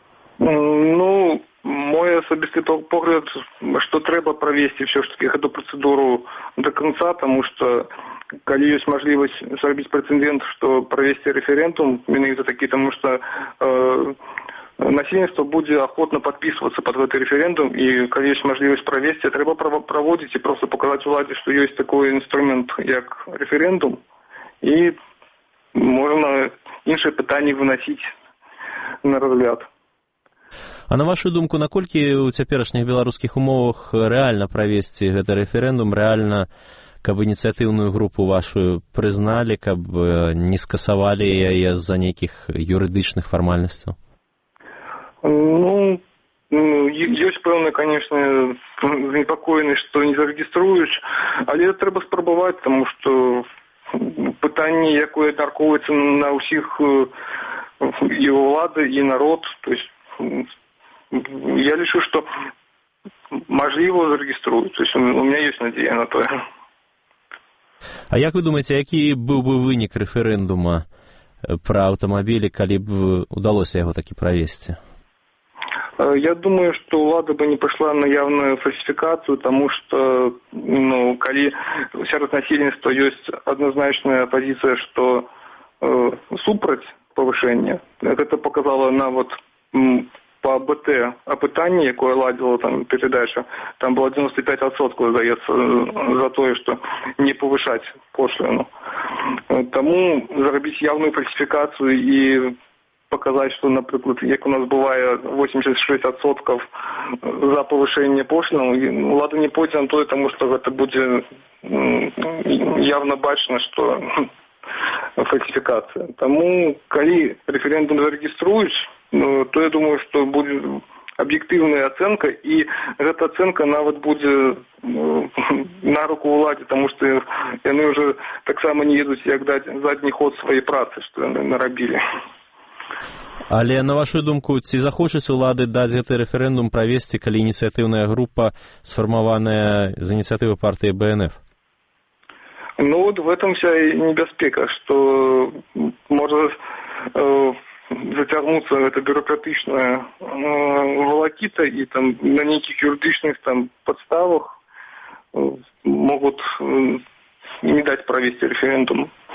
Speaker 9: Мой асабісты погляд, што трэба правесці ўсё ж таки гэту працэдуру до конца, таму што калі ёсць мажлівасць зрабіць прэцэдэнт, што правесці рэферэндум, менавіта такі, таму што насельніцтва будзе ахвотна падпісвацца пад гэты рэферэндум, і калі ёсць мажлівасць правесці, трэба праводзіць і проста паказаць уладзе, што ёсць такой інструмент, як рэферэндум, і можна іншыя пытанні выносіць на разгляд.
Speaker 1: А на вашу думку, наколькі ў цяперашніх беларускіх умовах рэальна правесці гэты рэферэндум, рэальна, каб ініцыятыўную групу вашу прызналі, каб не скасавалі яе з-за нейкіх юрыдычных фармальнасцяў?
Speaker 9: Ёсць пэўна, канешне, занепакоенасць, што не зарэгіструюць, але трэба спрабаваць, таму што пытанне, якое абмяркоўваецца на ўсіх і ўлады, і народ, то есть я лічу, што мажліва зарэгіструюць. То есть у меня ёсць надзея на тое.
Speaker 1: А як вы думаеце, які быў бы вынік рэферэндума пра аўтамабілі, калі б удалося яго такі правесці?
Speaker 9: Я думаю, што ўлада бы не пайшла на явную фальсіфікацыю, таму што калі сярод насельніцтва ёсць адназначная пазіцыя, што супраць павышэння, гэта показала нават по АБТ апытанне, якое ладзіла там перадача, там было 95%, здаецца, за тое, што не павышаць пошліну. Таму зрабіць явную фальсіфікацыю і показаць, што, напрыклад, як у нас бывае 86% за павышэнне пошліну, ўлада не пойдзе на тое, таму што гэта будзе явна бачна, што фальсификация. Тому, калі референдум зарегиструюць, то я думаю, что будет объективная оценка, и эта оценка нават будзе на руку уладзе, потому что яны уже так само не едуць, як даць задні ход сваёй працы, што яны нарабілі.
Speaker 1: Але, на вашу думку, ці захочуць улады даць гэты рэферэндум правесці, калі ініцыятыўная група сфармаваная з ініцыятывы партыі БНФ?
Speaker 9: Ну, вот в этом вся и небяспека, что может затягнуться эта бюрократичная волокита, и там на неких юридичных там подставах могут не дать провести референдум.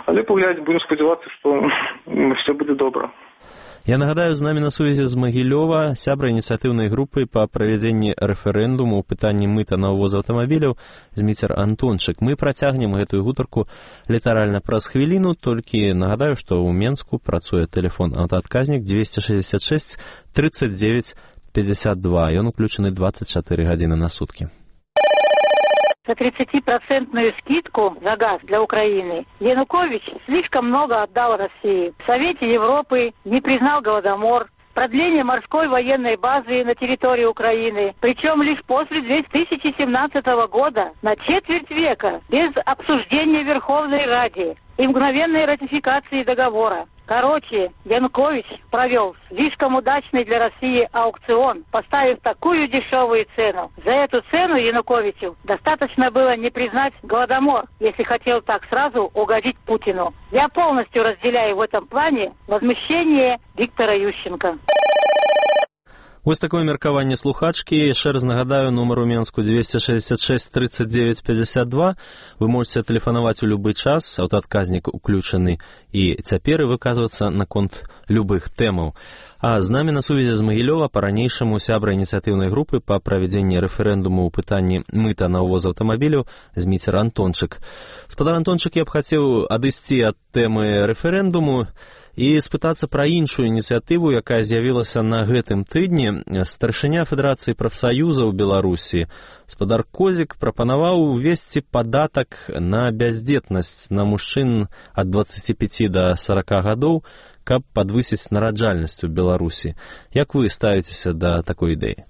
Speaker 9: Але будем сподіватися, що все буде добре.
Speaker 1: Я нагадаю, з нами на сувязі з Магілёва сябра ініцыятыўнай групы па правядзенні рэферэндуму ў пытанні мыта на ўвоз аўтамабіляў Зміцер Антончык. Мы працягнем гэтую гутарку літаральна праз хвіліну, толькі нагадаю, што ў Менску працуе тэлефон аўтаадказнік 266 39 52. Ён уключаны 24 гадзіны на суткі.
Speaker 2: За 30% скидку за газ для Украины Янукович слишком много отдал России. В Совете Европы не признал Голодомор, продление морской военной базы на территории Украины, причем лишь после 2017 года, на четверть века, без обсуждения в Верховной Раде и мгновенной ратификации договора. Короче, Янукович провел слишком удачный для России аукцион, поставив такую дешевую цену. За эту цену Януковичу достаточно было не признать Голодомор, если хотел так сразу угодить Путину. Я полностью разделяю в этом плане возмущение Виктора Ющенко.
Speaker 1: Вось такое меркаванне слухачкі. Яшчэ раз нагадаю, нумар у Менску 266 39 52. Вы можете тэлефанаваць у любы час, аўтаадказнік уключаны і цяпер і выказвацца наконт любых тэмаў. А з намі на сувязі з Магілёва па-ранейшаму сябра ініцыятыўнай групы па правядзенні рэферэндуму ў пытанні мыта на ўвоз аўтамабіляў Зміцер Антончык. Спадар Антончык, я б хацеў адысці ад тэмы рэферэндуму і спытацца пра іншую ініцыятыву, якая з'явілася на гэтым тыдні. Старшыня Федэрацыі прафсаюзаў Беларусі спадар Козік прапанаваў увесці падатак на бяздзетнасць на мужчын ад 25 до 40 гадоў, каб падвысіць нараджальнасць у Беларусі. Як вы ставіцеся да такой ідэі?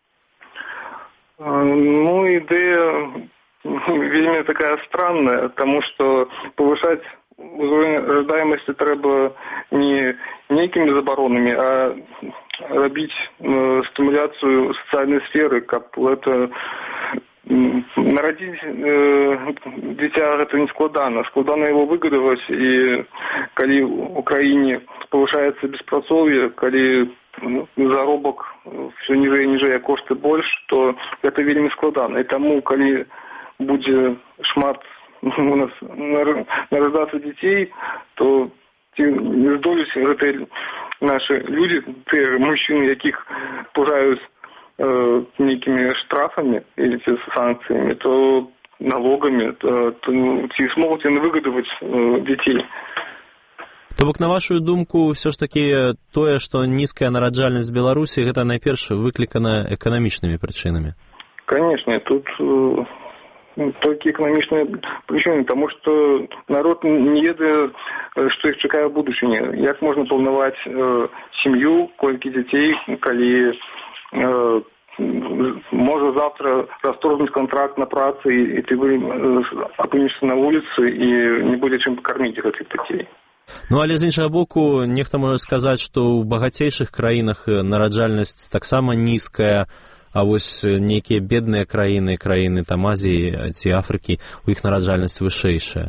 Speaker 9: Ну, ідэя вельмі такая странная, тому што павышаць узровень рождаемости трэба не нейкімі забаронамі, а рабіць стымуляцыю сацыяльнай сферы, каб это нарадзіць дзіця гэта не складана. Складана его выгадаваць, і калі ў краіне павышаецца беспрацоўе, калі заробак все ніжэй і ніжэй, а кошты больш, то гэта вельмі складана. І таму, калі будзе шмат у нас нараджацца дзяцей, то ці не здолюць гэтыя нашы людзі, тыя мужчыны, якіх пужаюць нейкімі штрафамі или санкцыямі, то налогамі, то ці змогуць яны выгадаваць дзяцей.
Speaker 1: То бок, на вашу думку, все ж таки тое, што нізкая нараджальнасць Беларусі, гэта найперш выклікана эканамічнымі прычынамі?
Speaker 9: Конечно, тут только экономичные причины, потому что народ не ведае, что их чакае в будучыні. Як можна планаваць сям'ю, колькі дзяцей, калі можа завтра расторгнуць контракт на працы, і ты апынешся на вуліцы і не будзе чым пакарміць гэтых дзяцей.
Speaker 1: Ну, але з іншага боку, нехта можа сказаць, што ў багацейшых краінах нараджальнасць таксама нізкая, а вось нейкія бедныя краіны, краіны там Азіі ці Афрыкі, у іх нараджальнасць вышэйшая.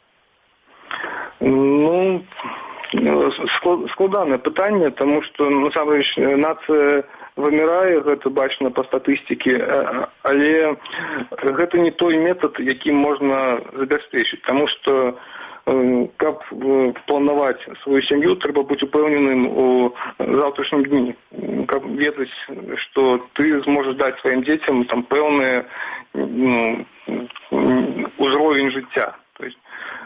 Speaker 9: Ну, складанае пытанне, таму што насамрэч нацыя вымірае, гэта бачна па статыстыкі, але гэта не той метад, якім можна забяспечыць, таму што каб планаваць сваю сям'ю, трэба быць упэўненым у заўтрашнім дні, каб ведаць, што ты зможаш даць сваім дзецям там пэўны узровень жыцця. То есть,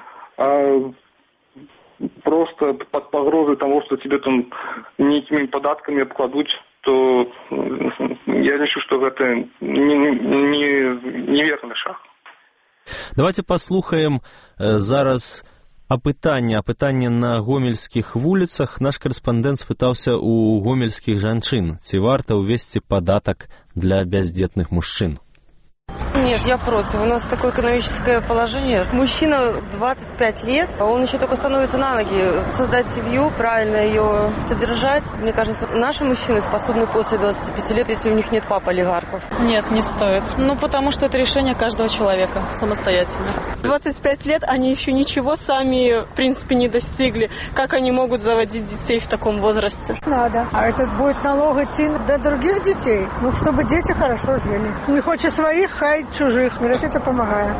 Speaker 9: просто под пагрозай того, што тебе там нейкімі падаткамі абкладуць, то я лічу, што гэта неверны шаг.
Speaker 1: Давайте паслухаем зараз апытанне на гомельскіх вуліцах. Наш корэспандэнт спытаўся у гомельскіх жанчын, ці варта ўвесці падатак для бяздзетных мужчын.
Speaker 22: Нет, я против. У нас такое экономическое положение. Мужчина 25 лет, а он еще только становится на ноги. Создать семью, правильно ее содержать. Мне кажется, наши мужчины способны после 25 лет, если у них нет пап олигархов.
Speaker 23: Нет, не стоит. Ну, потому что это решение каждого человека самостоятельно.
Speaker 24: 25 лет они еще ничего сами, в принципе, не достигли. Как они могут заводить детей в таком возрасте?
Speaker 25: Надо. А этот будет налог идти до других детей, ну, чтобы дети хорошо жили. Не хочет своих, хай чужих. Россия это помогает.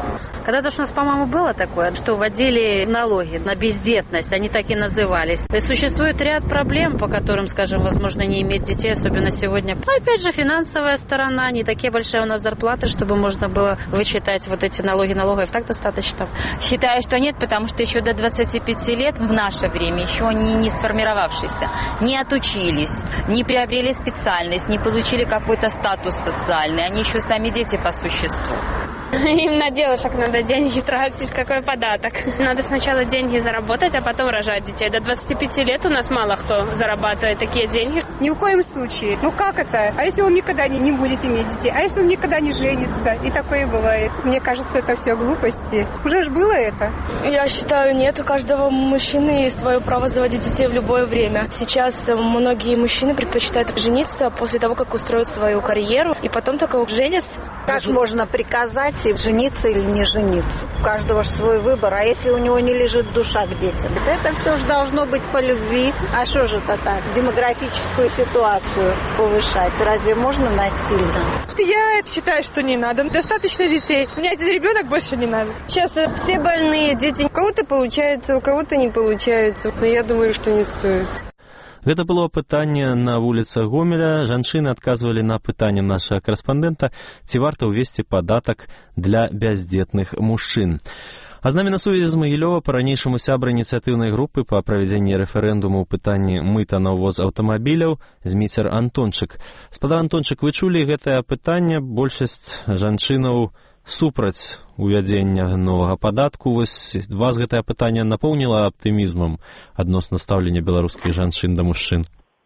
Speaker 4: Когда-то у нас, по-моему, было такое, что вводили налоги на бездетность, они так и назывались. То есть существует ряд проблем, по которым, скажем, возможно, не иметь детей, особенно сегодня. Но, опять же, финансовая сторона, не такие большие у нас зарплаты, чтобы можно было вычитать вот эти налоги, налогов так достаточно.
Speaker 8: Считаю, что нет, потому что еще до 25 лет в наше время еще они не сформировавшиеся, не отучились, не приобрели специальность, не получили какой-то статус социальный. Они еще сами дети по существу.
Speaker 11: Им на девушек надо деньги тратить, какой податок. Надо сначала деньги заработать, а потом рожать детей. До 25 лет у нас мало кто зарабатывает такие деньги.
Speaker 12: Ни в коем случае. Ну как это? А если он никогда не будет иметь детей? А если он никогда не женится? И такое бывает. Мне кажется, это все глупости. Уже ж было это.
Speaker 23: Я считаю, нет. У каждого мужчины свое право заводить детей в любое время. Сейчас многие мужчины предпочитают жениться после того, как устроят свою карьеру, и потом только женятся.
Speaker 13: Как можно приказать жениться или не жениться? У каждого же свой выбор. А если у него не лежит душа к детям? Это все же должно быть по любви. А что же это так? Демографическую ситуацию повышать. Разве можно насильно?
Speaker 12: Я считаю, что не надо. Достаточно детей. У меня один ребенок, больше не надо.
Speaker 14: Сейчас все больные дети. У кого-то получается, у кого-то не получается. Но я думаю, что не стоит.
Speaker 1: Гэта было пытанне на вуліцах Гомеля. Жанчыны адказвалі на пытанне нашага корэспандэнта, ці варта ўвесці падатак для бяздзетных мужчын. А з намі на сувязі з Магілёва па-ранейшаму сябра ініцыятыўнай групы па правядзенні рэферэндуму ў пытанні мыта на ўвоз аўтамабіляў Зміцер Антончык. Спадар Антончык, вы чулі гэтае пытанне? Большасць жанчынаў супраць увядзення новага падатку. Вось вас гэтае пытанне напоўніла аптымізмам адносна стаўлення беларускіх жанчын да мужчын?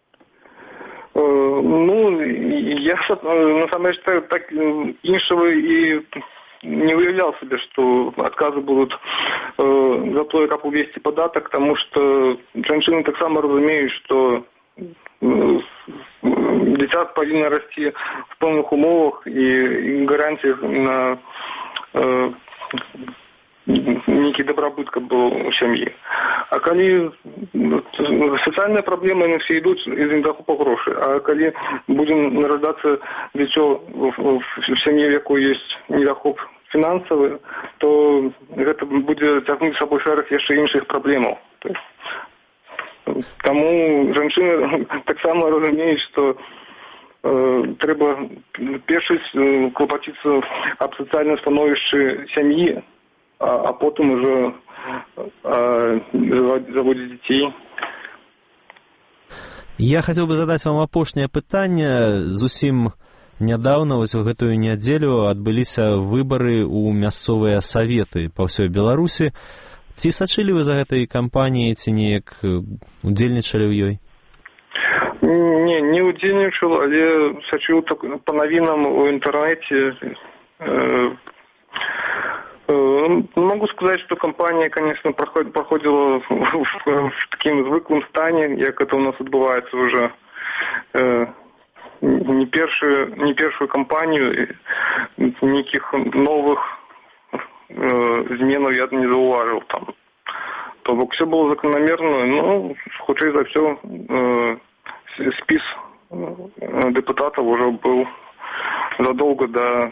Speaker 9: Ну, я насамрэч так іншага і не выявлял себе, что отказы будут за то, как увести податок, потому что женщины так само разумеют, что дитя повинно расти в полных умовах и гарантиях на некий добробыт был у семьи. А коли социальные проблемы они все идут из недохопа грошей, а коли будем нарождаться дитё в семье, в якой есть недохоп финансовый, то это будет тягнуть с собой шэраг яшчэ іншых проблемаў. Таму жанчыны таксама разумеюць, што трэба першыць клапаціцца аб сацыяльным становішчы сям'і, а потым уже заводзіць дзяцей.
Speaker 1: Я хацеў бы задаць вам апошняе пытанне. Зусім нядаўна, вось у гэтую нядзелю, адбыліся выбары ў мясцовыя саветы па ўсёй Беларусі. Ці сачылі вы за гэтай кампаніяй, ці неяк удзельнічалі ў ёй?
Speaker 9: Не удзельнічал, але сачыў па навінам у інтэрнэце. Могу сказать, что кампания, конечно, проходила в таким звыклым стане, как это у нас отбывается уже не першую кампанию, никаких новых зменаў я не заўважыў там. То бок все было закономерно, но хутчэй за все спіс депутатов уже был задолго до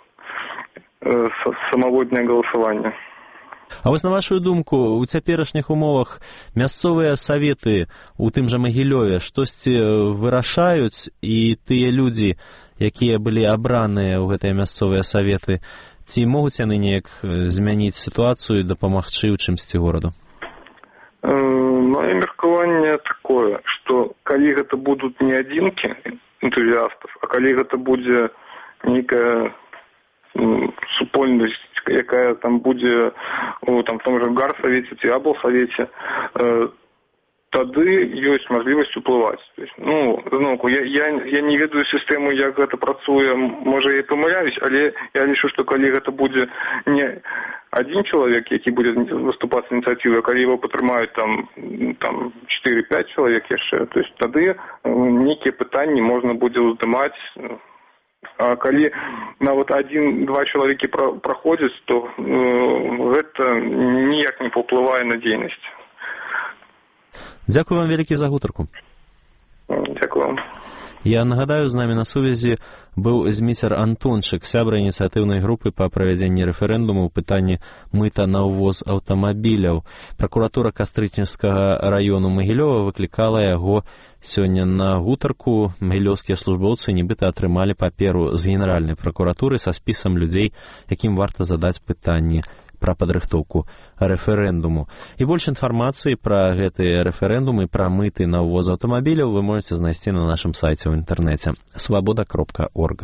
Speaker 9: самого дня голосования.
Speaker 1: А вось на вашу думку, у цяперашніх умовах мясцовыя саветы у тым жа Магілёве штосьці вырашаюць, і тыя людзі, якія былі абраныя ў гэтыя мясцовыя саветы, ці могуць яны неяк змяніць сітуацыю і дапамагчы ў чымсьці гораду?
Speaker 9: Маё меркаванне такое, што калі гэта будуць не адзінкі энтузіастаў, а калі гэта будзе нейкая супольнасць, якая там будзе в том же гарсавеце ці аблсавеце, тады ёсць мажлівасць уплываць. Зноўку, я не ведаю сістэму, як гэта працуе, можа я памыляюсь, але я лічу, што калі гэта будзе не адзін чалавек, які будзе выступаць з ініцыятывай, калі его падтрымаюць там 4-5 чалавек яшчэ, то есть тады нейкія пытанні можна будзе ўздымаць. А калі нават 1-2 чалавекі праходзяць, то гэта ніяк не паўплывае на дзейнасць.
Speaker 1: Дзякую вам вялікі за гутарку.
Speaker 9: Дзякую вам.
Speaker 1: Я нагадаю, з намі на сувязі быў Зміцер Антончык, сябра ініцыятыўнай групы па правядзенні рэферэндуму ў пытанні мыта на ўвоз аўтамабіляў. Пракуратура Кастрычніцкага раёну Магілёва выклікала яго сёння на гутарку. Магілёўскія службоўцы нібыта атрымалі паперу з генеральнай пракуратуры са спісам людзей, якім варта задаць пытанні пра падрыхтоўку рэферэндуму. І больш інфармацыі пра гэтыя рэферэндумы, пра мыты на ўвоз аўтамабіляў вы можаце знайсці на нашым сайце ў інтэрнэце свабода.орг.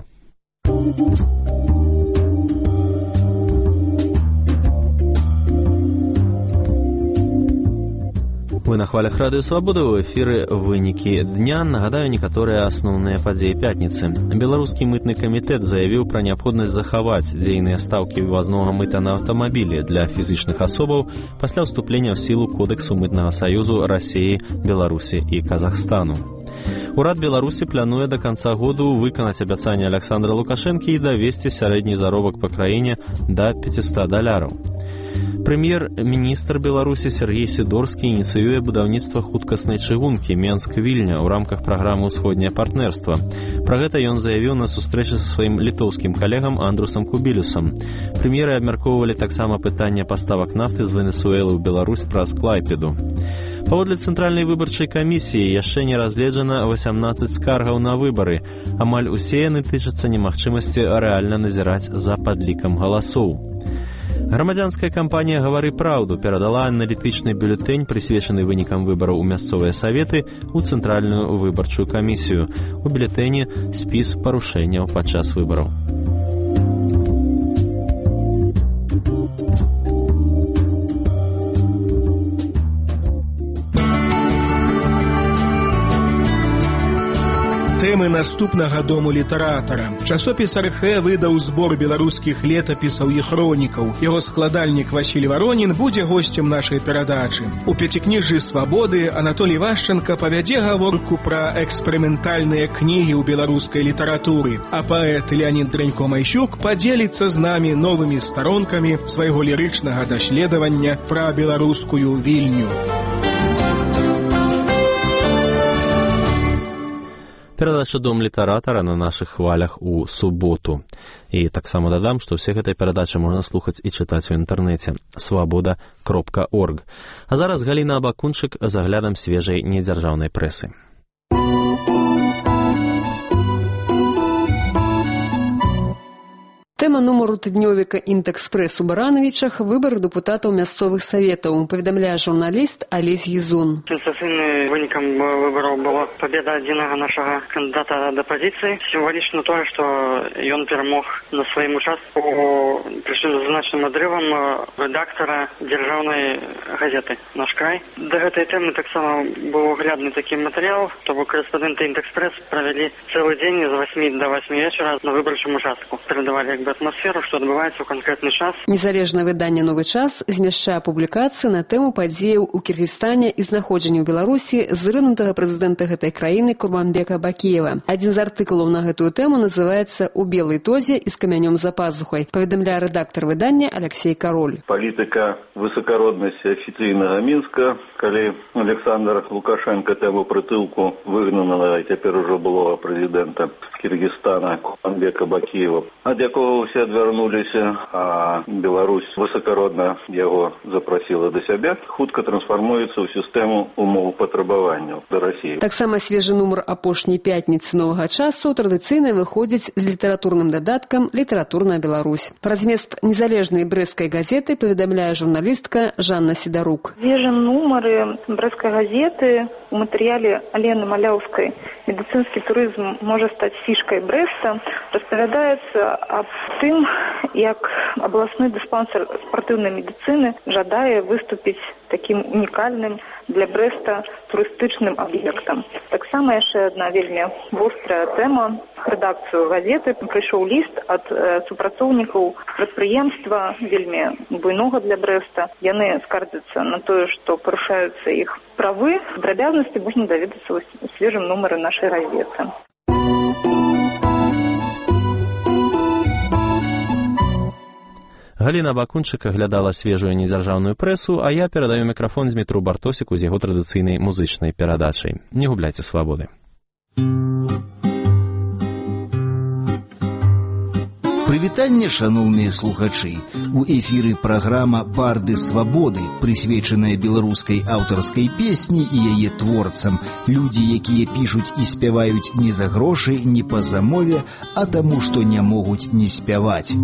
Speaker 1: Вы на хвалях Радыё Свабода, у эфіры вынікі дня. Нагадаю некаторыя асноўныя падзеі пятніцы. Беларускі мытны камітэт заявіў пра неабходнасць захаваць дзейныя стаўкі ўвазнога мыта на аўтамабілі для фізічных асобаў пасля ўступлення ў сілу Кодэксу мытнага саюзу Расіі, Беларусі і Казахстану. Урад Беларусі плануе да канца году выканаць абяцанне Александра Лукашэнкі і давесці сярэдні заробак па краіне да $500. Прэм'ер-міністр Беларусі Сергей Сідорскі ініцыюе будаўніцтва хуткаснай чыгункі Менск-Вільня ў рамках праграмы «Усходняе партнерства». Пра гэта ён заявіў на сустрэчы са сваім літоўскім калегам Андрусам Кубілюсам. Прэм'еры абмяркоўвалі таксама пытанне паставак нафты з Венесуэлы ў Беларусь праз Клайпеду. Паводле Цэнтральнай выбарчай камісіі яшчэ не разгледжана 18 скаргаў на выбары. Амаль усе яны тычацца немагчымасці рэальна назіраць за падлікам галасоў. Грамадзянская кампанія «Гавары праўду» перадала аналітычны бюлетэнь, прысвечаны вынікам выбараў у мясцовыя саветы, у Цэнтральную выбарчую камісію. У бюлетэні спіс парушэнняў падчас выбараў.
Speaker 10: Тэмы наступнага дому літаратара. Часопіс «Архэ» выдаў збор беларускіх летапісаў і хронікаў. Яго складальнік Васіль Варонін будзе госцем нашай перадачы. У пяцікніжжы «Свабоды» Анатолій Вашчанка павядзе гаворку пра эксперыментальныя кнігі ў беларускай літаратуры, а паэт Леонід Дрэнько-Майсюк падзеліцца з намі новымі старонкамі свайго лірычнага даследавання пра беларускую Вільню.
Speaker 1: Перадача «Дом літаратара» на нашых хвалях у суботу. І таксама дадам, што ўсе гэтай перадачы можна слухаць і чытаць у інтэрнэце свабода.орг. А зараз Галіна Абакунчык з аглядам свежай недзяржаўнай прэсы.
Speaker 14: Тэма нумару тыднёвіка «Інтэкспрэс» у Барановічах – выбар дэпутатаў мясцовых саветаў, паведамляе журналіст Алесь Гізун.
Speaker 15: Сенсацыйным вынікам выбараў была пабеда адзінага нашага кандыдата да пазіцыі. Сімвалічна тое, што ён перамог на сваім участку, прычым значным адрывам рэдактара дзяржаўнай газеты «Наш край». Да гэтай тэмы таксама быў аглядны такі матэрыял, то бок корэспандэнты «Інтэкспрэс» правялі цэлы дзень з 8 до 8 вечара на выбарчым участку. Перадавалі атмасферу, што адбываецца ў канкрэтны час.
Speaker 14: Незалежнае выданне «Новы час» змяшчае публікацыі на тэму падзеяў у Кіргізстане і знаходжання ў Беларусі зрынутага прэзідэнта гэтай краіны Курманбека Бакіева. Адзін з артыкулаў на гэтую тэму называецца «У белай тозе і з камянём за пазухай», паведамляе рэдактар выдання Алексей Кароль.
Speaker 16: Палітыка высакароднасці афіцыйнага Мінска, калі Александр Лукашенко тэму прытылку выгнанага і цяпер ужо былога прэзідэнта Кіргізстана Курманбека Бакіева, ад якого ўсе адвярнуліся, а Беларусь высакародна яго запрасіла да сябе, хутка трансфармуецца ў сістэму умоў патрабаванняў да Расіі.
Speaker 14: Таксама свежы нумар апошняй пятніцы «Новага часу» традыцыйна выходзіць з літаратурным дадаткам «Літаратурная Беларусь». Пра змест незалежнай брэсцкай газеты паведамляе журналістка Жанна Сідарук.
Speaker 17: Свежым нумары брэсцкай газеты у матэрыяле Алены Маляўскай «Медыцынскі турызм можа стаць фішкай Брэста» распавядаецца аб тым, як абласны дыспансер спартыўнай медыцыны жадае выступіць такім унікальным для Брэста турыстычным аб'ектам. Таксама яшчэ адна вельмі вострая тэма. Рэдакцыю газеты прыйшоў ліст ад супрацоўнікаў прадпрыемства вельмі буйнога для Брэста. Яны скардзяцца на тое, што парушаюцца іх правы. Падрабязнасці можна даведацца ў свежым нумары нашай газеты.
Speaker 1: Галіна Бакунчык аглядала свежую недзяржаўную прэсу, а я перадаю мікрафон Змітру Бартосіку з яго традыцыйнай музычнай перадачай. Не губляйце свабоды.
Speaker 3: Прывітанне, шаноўныя слухачы. У эфіры праграма «Барды свабоды», прысвечаная беларускай аўтарскай песні і яе творцам. Людзі, якія пішуць і спяваюць не за грошы, не па замове, а таму, што не могуць не спяваць.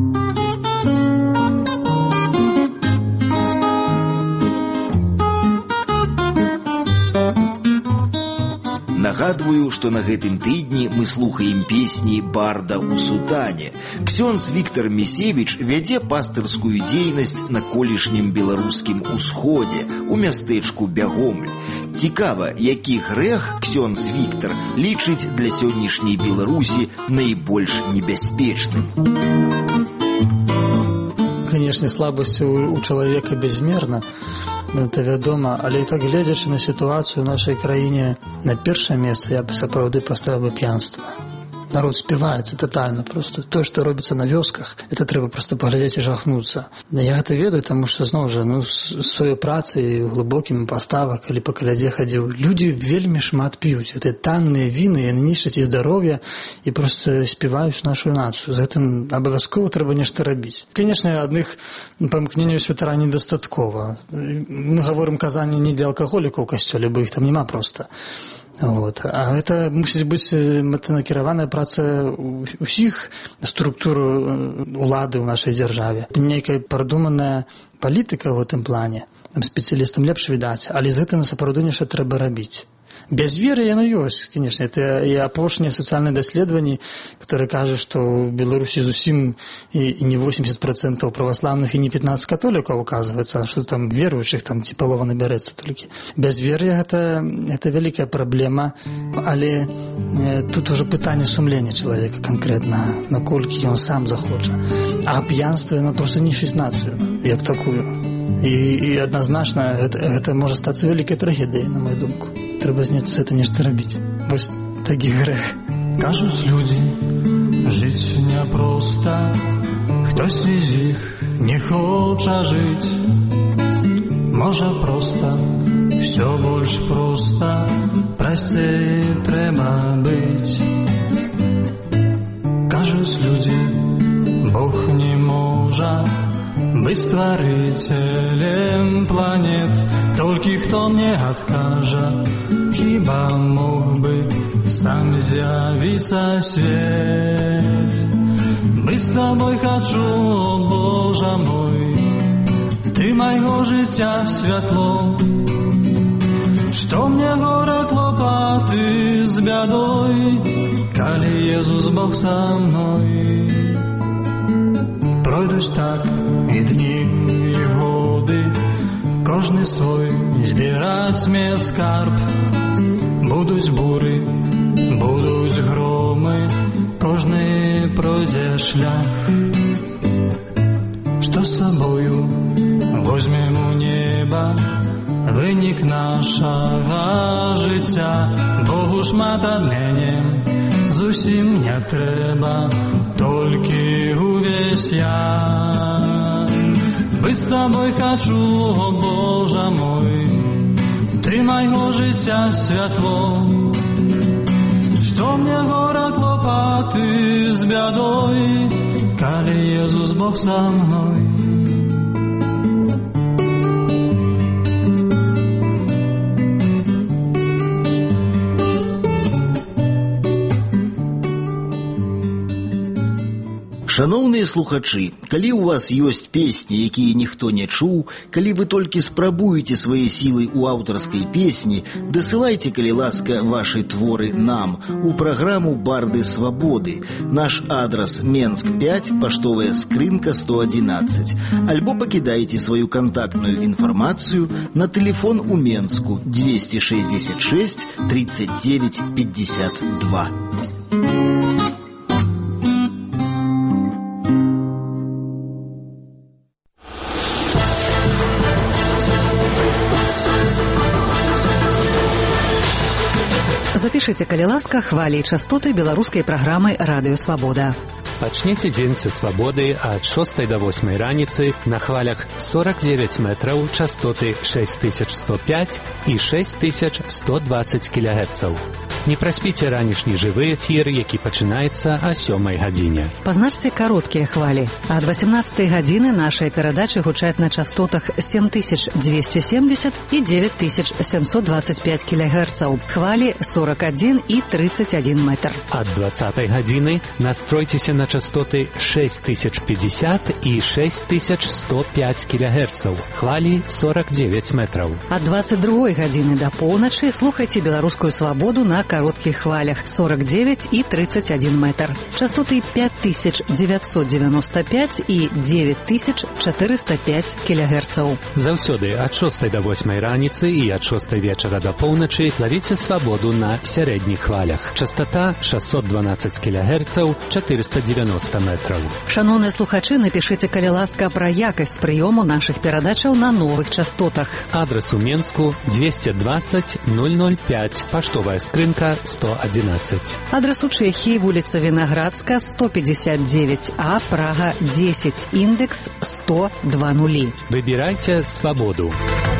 Speaker 3: Нагадваю, што на гэтым тыдні мы слухаем песні барда ў Сутане. Ксёндз Віктар Місевіч вядзе пастырскую дзейнасць на колішнім беларускім усходзе, у мястэчку Бягомль. Цікава, які грэх ксёндз Віктар лічыць для сённяшняй Беларусі найбольш небяспечным.
Speaker 18: Канешне, слабасць у чалавека бязмерна. Это вядома, але і так, гледзячы на сітуацыю ў нашай краіне, на першае месца я б сапраўды паставіў бы п'янства. Народ співаецца татальна просто. То, што робіцца на вёсках, это трэба просто паглядзець і жахнуцца. Я гэта ведаю, таму што, зноў жа, з сваёй працы глыбокім паставах, калі па калядзе хадзіў, людзі вельмі шмат п'юць. Гэта танныя віны, яны нішчаць і здароўе, і просто співаюць нашу нацыю. З гэтым абавязкова трэба нешта рабіць. Канешне, адных памкненняў святара недастаткова. Мы гаворым казанне не для алкаголікаў у касцёле, бо іх там няма проста. Вот. А гэта мусіць быць мэтанакіраваная праца ўсіх структур улады ў нашай дзяржаве. Нейкая прадуманая палітыка ў гэтым плане. Спецыялістам лепш відаць, але з гэтым сапраўды нешта трэба рабіць. Бязвер'е яно ёсць, конечно. Это і апошнія сацыяльныя даследаванні, которые кажуць, што ў Беларусі зусім і не 80% праваслаўных і не 15 католікаў, оказывается, што там веруючых там ці палова набярэцца толькі. Бязвер'е гэта вялікая праблема, але тут ужо пытанне сумлення чалавека канкрэтна, наколькі ён сам захоча. А п'янства яно проста нішчыць нацыю, як такую. І адназначна гэта можа стацца вялікай трагедыяй, на мою думку. Трэба з гэтым нешта рабіць. Вось такі грэх.
Speaker 19: Кажуць людзі, жыць няпроста, хтосьці з іх не хоча жыць. Можа проста, всё больш проста, прасцей трэба быць. Кажуць людзі, Бог не можа быць стварыцелем планет, толькі хто мне адкажа, хіба мог бы сам з'явіцца свет. Быць з табой хачу, о Божа мой, ты майго жыцця святло. Што мне горя клопаты з бядой, калі Езус Бог са мной. Пройдуць так і дні, і годы, кожны свой збіраць мне скарб. Будуць буры, будуць громы, кожны пройдзе шлях. Што з сабою возьмем у неба, вынік нашага жыцця. Богу шмат адменем, зусім не трэба, толькі увесь я. Быць з табой хачу, о Божа мой, ты майго жыцця святло. Што мне гора клопаты з бядой, калі Езус Бог са мной.
Speaker 3: Шаноўныя слухачы, калі ў вас ёсць песні, якія ніхто не чуў, калі вы толькі спрабуеце свае сілы ў аўтарскай песні, дасылайце, калі ласка, вашы творы нам у праграму «Барды свабоды». Наш адрас Менск 5, паштовая скрынка 111. Альбо пакідайце сваю кантактную інфармацыю на тэлефон у Менску 266 39 52.
Speaker 20: Запішыце, калі ласка, хвалі і частоты беларускай праграмы «Радыё Свабода».
Speaker 21: Пачніце дзень са свабоды ад 6 до 8 раніцы на хвалях 49 метраў, частоты 6105 і 6120 кГц. Не праспіце ранішні жывы эфір, які пачынаецца о 7 гадзіне.
Speaker 20: Пазначце кароткія хвалі. Ад 18 гадзіны нашыя перадачы гучаць на частотах 7270 і 9725 кГц. Хвалі 41 і 31 метр.
Speaker 21: Ад 20 гадзіны настройцеся на частоты 6050 і 6105 кГц. Хвалі 49 метраў.
Speaker 20: Ад 22 гадзіны да поўначы слухайце беларускую свабоду на кароткіх хвалях 49 і 31 метр. Частоты 5995 і 9405 кГц.
Speaker 21: Заўсёды ад 6 до 8 раніцы і ад 6 вечара до поўначы лавіце свабоду на сярэдніх хвалях. Частота 612 кГц, 490 метраў.
Speaker 20: Шановныя слухачы, напішыце, калі ласка, пра якасць прыёму нашых перадачаў на новых частотах.
Speaker 21: Адрес у Менску 220 005, паштовая скрынка 111.
Speaker 20: Адрес у Чэхіі, вуліца Вінаградска, 159А, Прага 10, індекс 10020.
Speaker 21: Выбірайце свабоду.